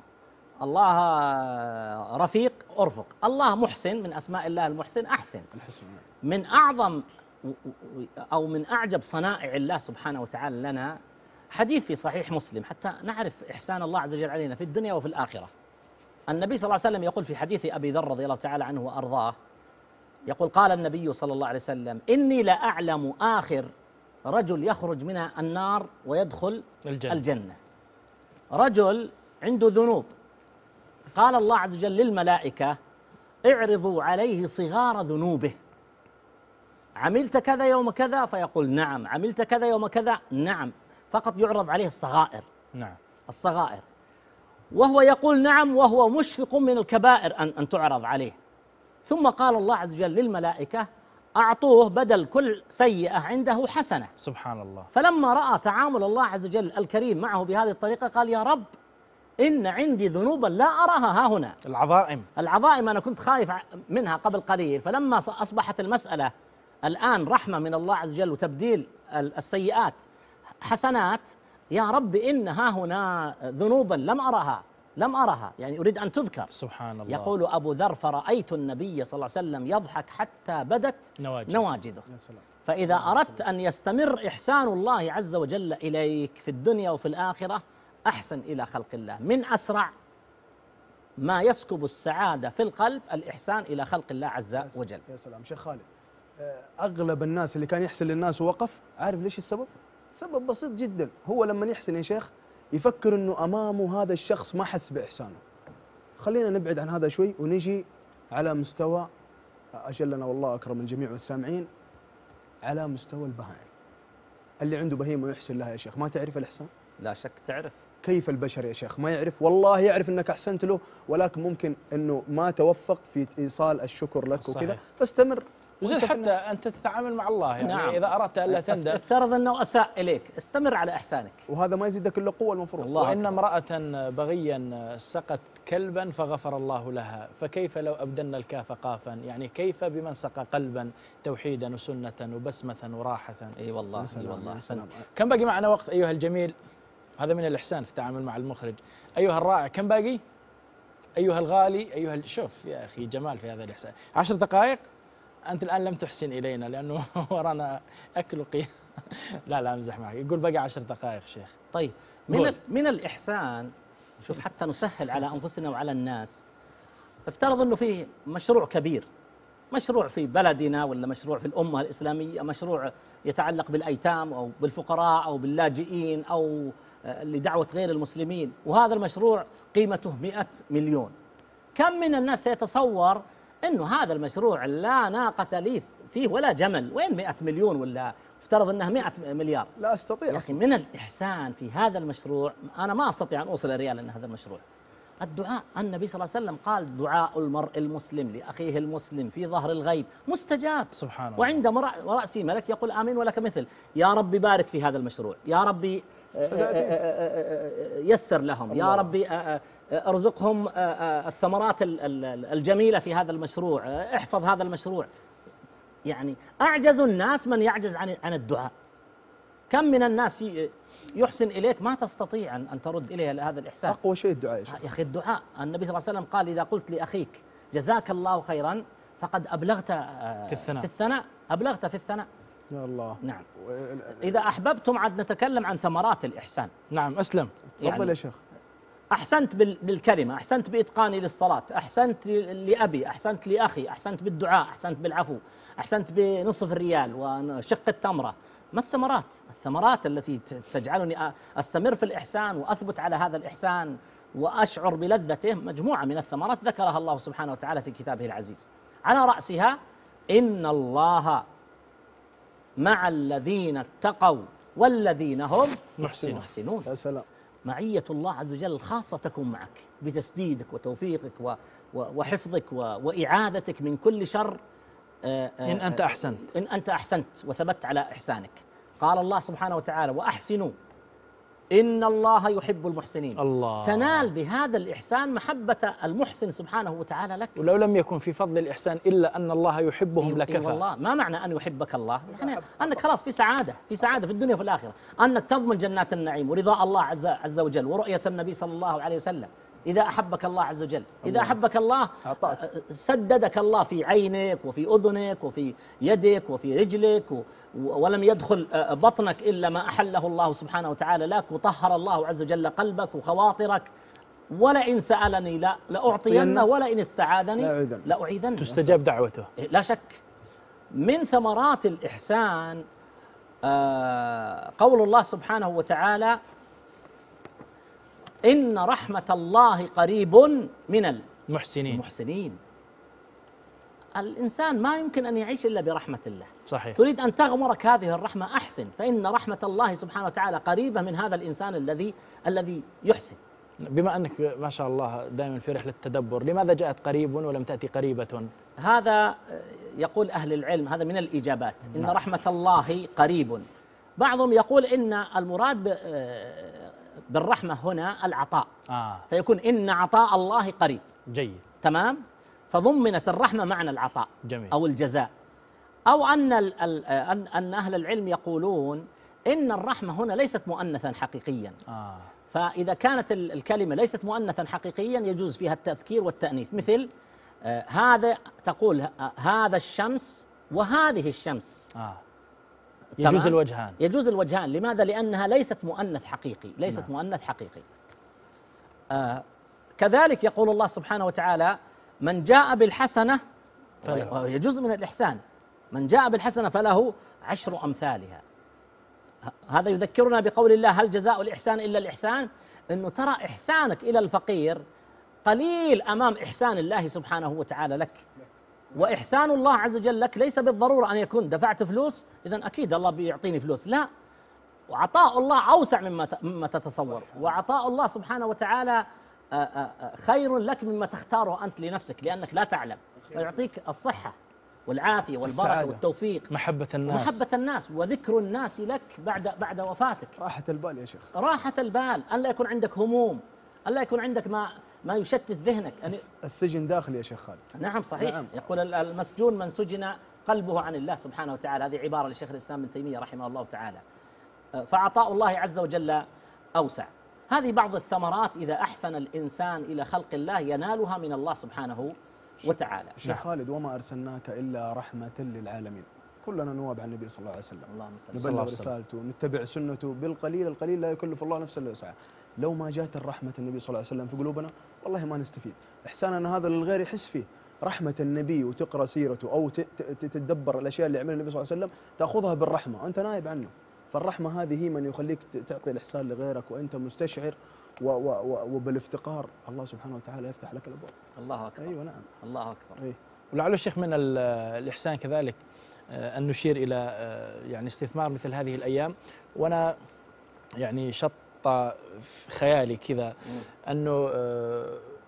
الله رفيق ارفق، الله محسن من أسماء الله المحسن أحسن. من أعظم أو من أعجب صنائع الله سبحانه وتعالى لنا حديث في صحيح مسلم حتى نعرف إحسان الله عز وجل علينا في الدنيا وفي الآخرة. النبي صلى الله عليه وسلم يقول في حديث أبي ذر رضي الله تعالى عنه وأرضاه، يقول: قال النبي صلى الله عليه وسلم: إني لأعلم آخر رجل يخرج من النار ويدخل الجنة رجل عنده ذنوب. قال الله عز وجل للملائكة: اعرضوا عليه صغار ذنوبه، عملت كذا يوم كذا؟ فيقول نعم. عملت كذا يوم كذا؟ نعم. فقط يعرض عليه الصغائر. نعم. الصغائر، وهو يقول نعم وهو مشفق من الكبائر أن تعرض عليه. ثم قال الله عز وجل للملائكة: أعطوه بدل كل سيئة عنده حسنة. سبحان الله. فلما رأى تعامل الله عز وجل الكريم معه بهذه الطريقة قال: يا رب، إن عندي ذنوبا لا أراها ها هنا. العظائم أنا كنت خايف منها قبل قليل، فلما أصبحت المسألة الآن رحمة من الله عز وجل وتبديل السيئات حسنات، يا رب إن ها هنا ذنوبا لم أرها، يعني أريد أن تذكر. سبحان الله. يقول أبو ذر: فرأيت النبي صلى الله عليه وسلم يضحك حتى بدت نواجذه. فإذا أردت أن يستمر إحسان الله عز وجل إليك في الدنيا وفي الآخرة أحسن إلى خلق الله. من أسرع ما يسكب السعادة في القلب الإحسان إلى خلق الله عز وجل. يا سلام شيخ خالد. أغلب الناس اللي كان يحسن للناس ووقف، عارف ليش السبب؟ سبب بسيط جدا، هو لما يحسن يا شيخ يفكر أنه أمامه هذا الشخص ما حس بإحسانه. خلينا نبعد عن هذا شوي ونجي على مستوى أجلنا والله أكرم الجميع والسامعين، على مستوى البهائم. اللي عنده بهيمة ويحسن لها يا شيخ، ما تعرف الإحسان؟ لا شك تعرف. كيف البشر يا شيخ ما يعرف؟ والله يعرف أنك أحسنت له، ولكن ممكن أنه ما توفق في إيصال الشكر لك وكذا، فاستمر. وزيد حتى أنت تتعامل مع الله، يعني نعم. إذا أردت ألا تندم، افترض أنه أساء إليك، استمر على إحسانك، وهذا ما يزيدك إلا قوة المفروض. وإن امرأة بغيا سقت كلبا فغفر الله لها، فكيف لو أبدلنا الكاف قافا؟ يعني كيف بمن سقى قلبا توحيدا وسنة وبسمة وراحة. أي والله أي والله. كم باقي معنا وقت أيها الجميل؟ هذا من الإحسان في التعامل مع المخرج. أيها الرائع كم باقي؟ أيها الغالي، أيها شوف يا أخي جمال في هذا الإحسان. 10 دقائق. أنت الآن لم تحسن إلينا لأنه ورانا أكل وقيام. لا أمزح معك. يقول باقي 10 دقائق شيخ. طيب من الإحسان، شوف حتى نسهل على أنفسنا وعلى الناس. افترض أنه فيه مشروع كبير، مشروع في بلدنا ولا مشروع في الأمة الإسلامية، مشروع يتعلق بالأيتام أو بالفقراء أو باللاجئين أو لدعوة غير المسلمين، وهذا المشروع قيمته 100 مليون. كم من الناس يتصور أنه هذا المشروع لا ناقة لي فيه ولا جمل؟ وين 100 مليون؟ ولا افترض أنها 100 مليار. لا أستطيع. يا أخي من الإحسان في هذا المشروع، أنا ما أستطيع أن أوصل ريال إن هذا المشروع. الدعاء. النبي صلى الله عليه وسلم قال دعاء المرء المسلم لأخيه المسلم في ظهر الغيب مستجاب. سبحان الله. وعند رأسي ملك يقول آمين ولك مثل. يا ربي بارك في هذا المشروع، يا ربي يسر لهم، يا ربي ارزقهم الثمرات الجميلة في هذا المشروع، احفظ هذا المشروع. يعني أعجز الناس من يعجز عن الدعاء. كم من الناس يحسن إليك ما تستطيع أن ترد إليه هذا الإحسان. أقوى شيء الدعاء يا أخي الدعاء. النبي صلى الله عليه وسلم قال إذا قلت لأخيك جزاك الله خيرا فقد أبلغت في الثناء، أبلغت في الثناء. يا الله. نعم. إذا أحببتم عاد نتكلم عن ثمرات الإحسان. نعم أسلم. تفضل يا شيخ. أحسنت بالكلمة، أحسنت بإتقاني للصلاة، أحسنت لأبي، أحسنت لأخي، أحسنت بالدعاء، أحسنت بالعفو، أحسنت بنصف الريال وشق التمرة. ما الثمرات؟ الثمرات التي تجعلني أستمر في الإحسان وأثبت على هذا الإحسان وأشعر بلذته. مجموعة من الثمرات ذكرها الله سبحانه وتعالى في كتابه العزيز. على رأسها إن الله مع الذين اتقوا والذين هم محسنون. يا سلام. معية الله عز وجل الخاصة تكون معك بتسديدك وتوفيقك وحفظك وإعادتك من كل شر إن أنت أحسنت وثبت على إحسانك. قال الله سبحانه وتعالى وأحسنوا إن الله يحب المحسنين. الله. تنال بهذا الإحسان محبة المحسن سبحانه وتعالى لك. ولو لم يكن في فضل الإحسان إلا أن الله يحبهم لكفى. والله ما معنى أن يحبك الله؟ يعني أنك خلاص في سعادة في الدنيا وفي الآخرة، أنك تضمن جنات النعيم ورضاء الله عز وجل ورؤية النبي صلى الله عليه وسلم. إذا أحبك الله عز وجل، إذا أحبك الله سددك الله في عينك وفي أذنك وفي يدك وفي رجلك ولم يدخل بطنك إلا ما أحله الله سبحانه وتعالى لك، وطهر الله عز وجل قلبك وخواطرك. ولئن سألني لأعطينه ولئن استعاذني لأعيذنه. تستجاب دعوته لا شك. من ثمرات الإحسان قول الله سبحانه وتعالى إن رحمة الله قريب من المحسنين. الإنسان ما يمكن أن يعيش إلا برحمة الله. صحيح. تريد أن تغمرك هذه الرحمة أحسن، فإن رحمة الله سبحانه وتعالى قريبة من هذا الإنسان الذي يحسن. بما أنك ما شاء الله دائما في رحلة التدبر، لماذا جاءت قريب ولم تأتي قريبة؟ هذا يقول أهل العلم هذا من الإجابات. إن رحمة الله قريب. بعضهم يقول إن المراد بالرحمة هنا العطاء. فيكون إن عطاء الله قريب. جيد. تمام. فضمنت الرحمة معنى العطاء. جميل. أو الجزاء. أو أن أهل العلم يقولون إن الرحمة هنا ليست مؤنثا حقيقيا. فإذا كانت الكلمة ليست مؤنثا حقيقيا يجوز فيها التذكير والتأنيث. مثل هذا تقول هذا الشمس وهذه الشمس. يجوز الوجهان. يجوز الوجهان. لماذا؟ لأنها ليست مؤنث حقيقي. ليست مؤنث حقيقي. كذلك يقول الله سبحانه وتعالى من جاء بالحسنة يجوز من الإحسان. من جاء بالحسنة فله 10 أمثالها. هذا يذكرنا بقول الله هل جزاء الإحسان إلا الإحسان. أنه ترى إحسانك إلى الفقير قليل أمام إحسان الله سبحانه وتعالى لك. وإحسان الله عز وجل لك ليس بالضرورة أن يكون دفعت فلوس إذن أكيد الله بيعطيني فلوس، لا. وعطاء الله أوسع مما تتصور. وعطاء الله سبحانه وتعالى خير لك مما تختاره أنت لنفسك لأنك لا تعلم. فيعطيك الصحة والعافية والبركة والتوفيق، محبة الناس وذكر الناس لك بعد وفاتك. راحة البال يا شيخ. راحة البال. أن لا يكون عندك هموم، أن لا يكون عندك ما يشتت ذهنك. السجن داخلي يا شيخ خالد. نعم صحيح. نعم. يقول المسجون من سجن قلبه عن الله سبحانه وتعالى. هذه عبارة لشيخ الإسلام ابن تيمية رحمه الله تعالى. فعطاء الله عز وجل أوسع. هذه بعض الثمرات إذا أحسن الإنسان إلى خلق الله ينالها من الله سبحانه وتعالى. شيخ خالد وما أرسلناك إلا رحمة للعالمين. كلنا نواب عن النبي صلى الله عليه وسلم. نبلغ رسالته ونتبع سنته بالقليل. القليل لا يكلف الله نفسا إلا وسعها. لو ما جاءت الرحمة النبي صلى الله عليه وسلم في قلوبنا والله ما نستفيد. إحساننا هذا للغير يحس فيه. رحمة النبي وتقرأ سيرته أو تتدبر الأشياء اللي عملها النبي صلى الله عليه وسلم تأخذها بالرحمة وأنت نائب عنه. فالرحمة هذه هي من يخليك تعطي الإحسان لغيرك وأنت مستشعر وبالافتقار الله سبحانه وتعالى يفتح لك الأبواب. الله أكبر. أيوة نعم. الله أكبر. أيه. ولعل الشيخ من الإحسان كذلك أن نشير إلى يعني استثمار مثل هذه الأيام. وأنا يعني شط خيالي كذا أنه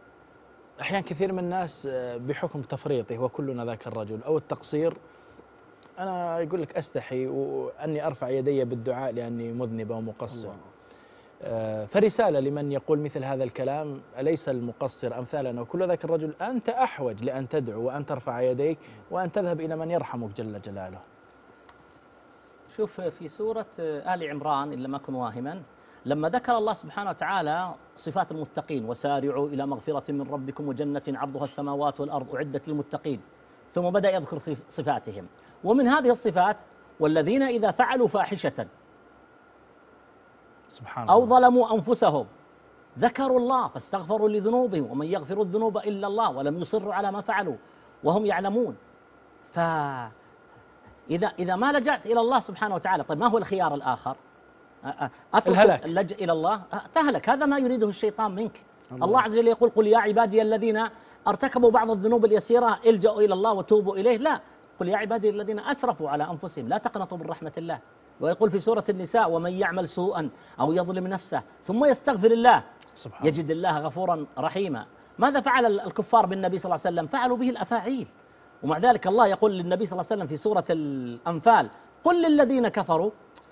أحيانا كثير من الناس بحكم تفريطه وكلنا ذاك الرجل أو التقصير، أنا يقول لك أستحي وأني أرفع يدي بالدعاء لأني مذنب ومقصر. فرسالة لمن يقول مثل هذا الكلام: أليس المقصر أمثالنا وكل ذاك الرجل؟ أنت أحوج لأن تدعو وأن ترفع يديك وأن تذهب إلى من يرحمك جل جلاله. شوف في سورة آل عمران إن لم أكن واهما، لما ذكر الله سبحانه وتعالى صفات المتقين: وسارعوا إلى مغفرة من ربكم وجنة عرضها السماوات والأرض أعدت للمتقين، ثم بدأ يذكر صفاتهم، ومن هذه الصفات: والذين إذا فعلوا فاحشة سبحان أو الله. ظلموا أنفسهم ذكروا الله فاستغفروا لذنوبهم ومن يغفر الذنوب إلا الله ولم يصروا على ما فعلوا وهم يعلمون. إذا ما لجأت إلى الله سبحانه وتعالى، طيب ما هو الخيار الآخر؟ الهلاك. اللجأ إلى الله تهلك. هذا ما يريده الشيطان منك. الله عز وجل يقول: قل يا عبادي الذين ارتكبوا بعض الذنوب اليسيرة الجأوا إلى الله وتوبوا إليه. لا، قل يا عبادي الذين أسرفوا على أنفسهم لا تقنطوا من رحمة الله. ويقول في سورة النساء: ومن يعمل سوءا أو يظلم نفسه ثم يستغفر الله يجد الله غفورا رحيما. ماذا فعل الكفار بالنبي صلى الله عليه وسلم؟ فعلوا به الأفاعيل. ومع ذلك الله يقول للنبي صلى الله عليه وسلم في سورة الأنفال: قل للذين كفروا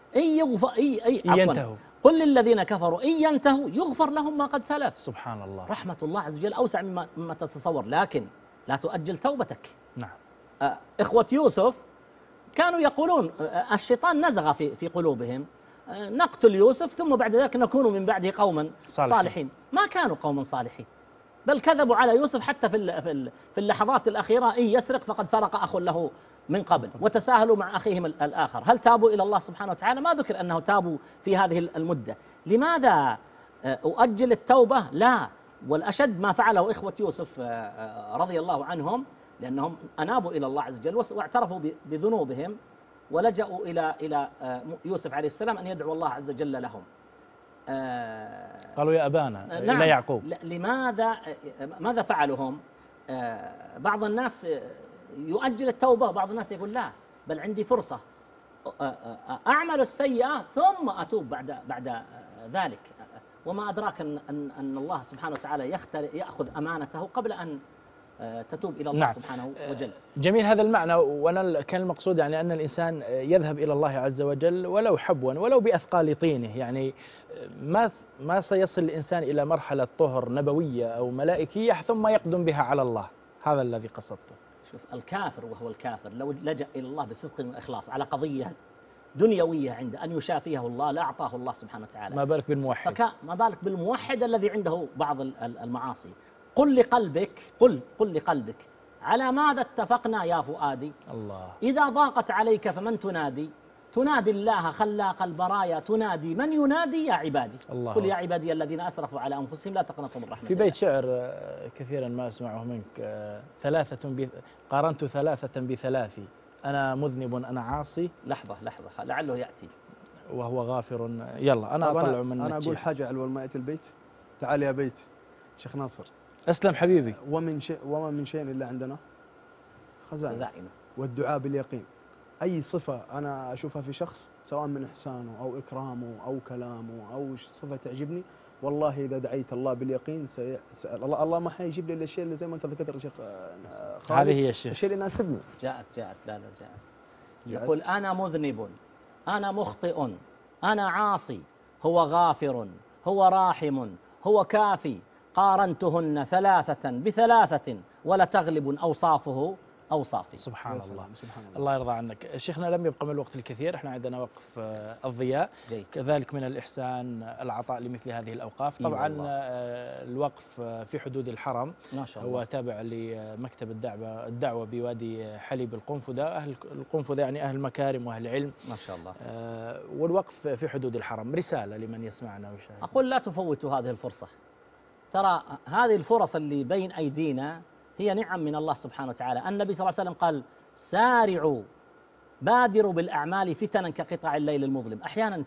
ينتهوا قل للذين كفروا إن ينتهوا يغفر لهم ما قد سلف. سبحان الله. رحمة الله عز وجل أوسع مما تتصور، لكن لا تؤجل توبتك. نعم. إخوة يوسف كانوا يقولون الشيطان نزغ في قلوبهم: نقتل يوسف ثم بعد ذلك نكون من بعده قوما صالحين. ما كانوا قوما صالحين، بل كذبوا على يوسف حتى في اللحظات الأخيرة: إن يسرق فقد سرق أخ له من قبل، وتساهلوا مع أخيهم الآخر. هل تابوا إلى الله سبحانه وتعالى؟ ما ذكر أنه تابوا في هذه المدة. لماذا أؤجل التوبة؟ لا، والأشد ما فعله إخوة يوسف رضي الله عنهم، لأنهم أنابوا إلى الله عز وجل واعترفوا بذنوبهم ولجأوا إلى يوسف عليه السلام أن يدعو الله عز وجل لهم. قالوا: يا أبانا. نعم. إلى يعقوب. ماذا فعلوا هم؟ بعض الناس يؤجل التوبة، بعض الناس يقول: لا، بل عندي فرصة أعمل السيئة ثم أتوب بعد ذلك. وما أدراك أن الله سبحانه وتعالى يأخذ أمانته قبل أن تتوب إلى الله. نعم. سبحانه وجل. جميل هذا المعنى. وأنا كان المقصود يعني أن الإنسان يذهب إلى الله عز وجل ولو حبوا ولو بأثقال طينه. يعني ما سيصل الإنسان إلى مرحلة طهر نبوية أو ملائكية ثم يقدم بها على الله. هذا الذي قصدته. شوف، الكافر وهو الكافر لو لجأ إلى الله بصدق وإخلاص على قضية دنيوية عنده أن يشافيه الله لأعطاه الله سبحانه وتعالى. ما بالك بالموحد. ما بالك بالموحد الذي عنده بعض المعاصي. قل لقلبك على ماذا اتفقنا يا فؤادي؟ الله. إذا ضاقت عليك فمن تنادي؟ تنادي الله خلاق البرايا، تنادي من ينادي يا عبادي. الله. قل يا عبادي الذين أسرفوا على أنفسهم لا تقنطوا من رحمة الله. في بيت شعر كثيرا ما أسمعه منك: قارنت ثلاثة بثلاث، أنا مذنب أنا عاصي. لحظة لعله يأتي وهو غافر. يلا أنا أطلع من أنا أقول حاجة على ما يأتي البيت. تعال يا بيت شيخ ناصر. أسلم حبيبي. وما من شيء إلا عندنا خزائنه والدعاء باليقين. أي صفة أنا أشوفها في شخص سواء من إحسانه أو إكرامه أو كلامه أو صفة تعجبني، والله إذا دعيت الله باليقين الله ما حيجيب لي الشيء اللي زي ما أنت ذكرت الشيخ خالد. هذه هي الشيء اللي يناسبني. جاءت يقول: أنا مذنب، أنا مخطئ، أنا عاصي، هو غافر، هو راحم، هو كافي، قارنتهن ثلاثة بثلاثة ولتغلب أوصافه أوصافي. سبحان الله. الله يرضى عنك. شيخنا لم يبقى من الوقت الكثير، احنا عندنا وقف الضياء. جيد. كذلك من الإحسان العطاء لمثل هذه الأوقاف. طبعا الوقف في حدود الحرم ما شاء الله. هو تابع لمكتب الدعوة بوادي حليب القنفذة. أهل القنفذة يعني أهل مكارم وأهل علم ما شاء الله. والوقف في حدود الحرم. رسالة لمن يسمعنا ويشاهدنا. أقول: لا تفوتوا هذه الفرصة. ترى هذه الفرص اللي بين أيدينا هي نعم من الله سبحانه وتعالى. النبي صلى الله عليه وسلم قال: سارعوا بادروا بالأعمال فتنا كقطع الليل المظلم. أحيانا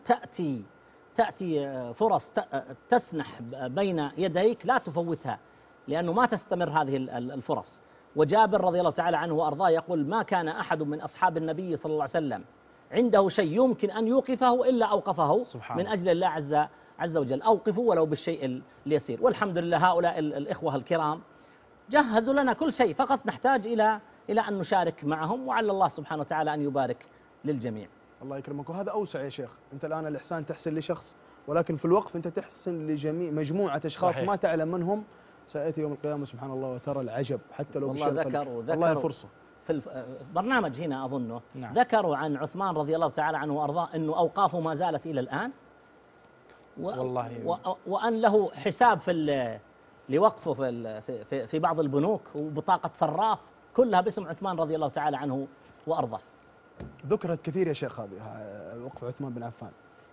تأتي فرص تسنح بين يديك لا تفوتها، لأنه ما تستمر هذه الفرص. وجابر رضي الله تعالى عنه وأرضاه يقول: ما كان أحد من أصحاب النبي صلى الله عليه وسلم عنده شيء يمكن أن يوقفه إلا أوقفه من أجل الله عز وجل. أوقفوا ولو بالشيء اليسير. والحمد لله هؤلاء الإخوة الكرام جهزوا لنا كل شيء، فقط نحتاج إلى أن نشارك معهم، وعلى الله سبحانه وتعالى أن يبارك للجميع. الله يكرمك. وهذا أوسع يا شيخ. أنت الآن الإحسان تحسن لشخص، ولكن في الوقف أنت تحسن لجميع مجموعة أشخاص صحيح. ما تعلم منهم. سيأتي يوم القيامة سبحان الله وترى العجب حتى لو والله بشيء ذكروا والله فرصة. في البرنامج هنا أظنه نعم. ذكروا عن عثمان رضي الله تعالى عنه وأرضاه أنه أوقافه ما زالت إلى الآن، والله. وأن له حساب لوقفه في بعض البنوك، وبطاقة صراف كلها باسم عثمان رضي الله تعالى عنه وأرضاه. ذكرت كثير يا شيخ هذه وقف عثمان بن عفان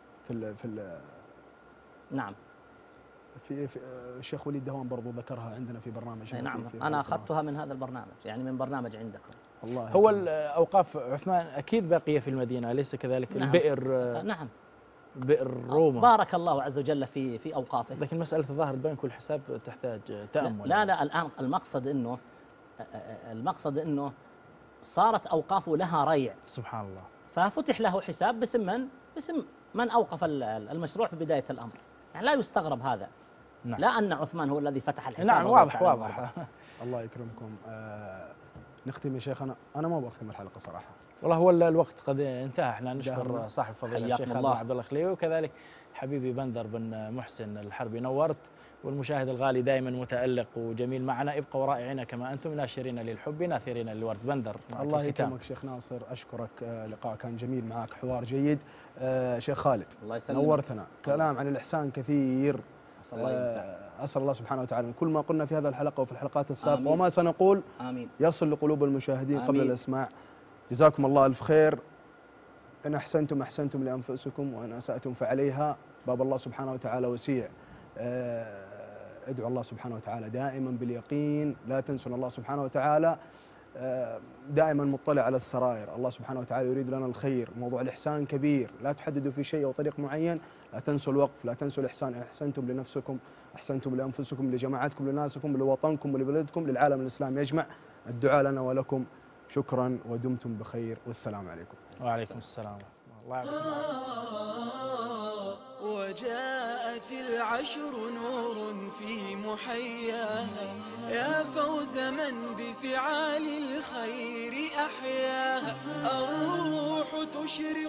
نعم. في الشيخ وليد دهوان برضو ذكرها عندنا في برنامج. نعم، أنا أخذتها من هذا البرنامج، يعني من برنامج عندكم. الله هو الأوقاف عثمان أكيد باقية في المدينة، أليس كذلك؟ نعم. البئر. نعم. بئر روما. بارك الله عز وجل في أوقافه. لكن مسألة الظاهر البنك والحساب تحتاج تأمل. لا الآن المقصد أنه صارت أوقافه لها ريع، سبحان الله. ففتح له حساب باسم من أوقف المشروع في بداية الأمر، يعني لا يستغرب هذا. نعم. لا أن عثمان هو الذي فتح الحساب. نعم، واضح. الله يكرمكم. نختم يا شيخ. أنا ما بختم الحلقة صراحة، والله هو الوقت قد انتهى. احنا نشكر صاحب فضيلة الشيخ خالد عبد الله خليوي، وكذلك حبيبي بندر بن محسن الحربي، نورت. والمشاهد الغالي دائما متألق وجميل معنا، ابقوا رائعين كما أنتم، ناشرين للحب ناثرين للورد. بندر، الله يكرمك شيخ ناصر، أشكرك. لقاء كان جميل معك، حوار جيد. شيخ خالد الله يسلمك، نورتنا. كلام عن الإحسان كثير. أسأل الله سبحانه وتعالى كل ما قلنا في هذه الحلقة وفي الحلقات السابقة آمين. وما سنقول آمين. يصل لقلوب المشاهدين آمين. قبل الإسماع. جزاكم الله ألف خير. إن أحسنتم أحسنتم لأنفسكم، وإن أسأتم فعليها. باب الله سبحانه وتعالى وسيع. ادعوا الله سبحانه وتعالى دائما باليقين، لا تنسوا الله سبحانه وتعالى دائما مطلع على السرائر. الله سبحانه وتعالى يريد لنا الخير. موضوع الإحسان كبير، لا تحددوا في شيء أو طريق معين. لا تنسوا الوقف، لا تنسوا الإحسان. إن أحسنتم لنفسكم أحسنتم لأنفسكم، لجماعتكم، لناسكم، لوطنكم، ولبلدكم، للعالم الإسلامي يجمع. الدعاء لنا ولكم. شكرا ودمتم بخير، والسلام عليكم. وعليكم السلام. الله يعافيك. وجاءت العشر نور في محياها، يا فوز من بفعال الخير أحياها. الروح تشرق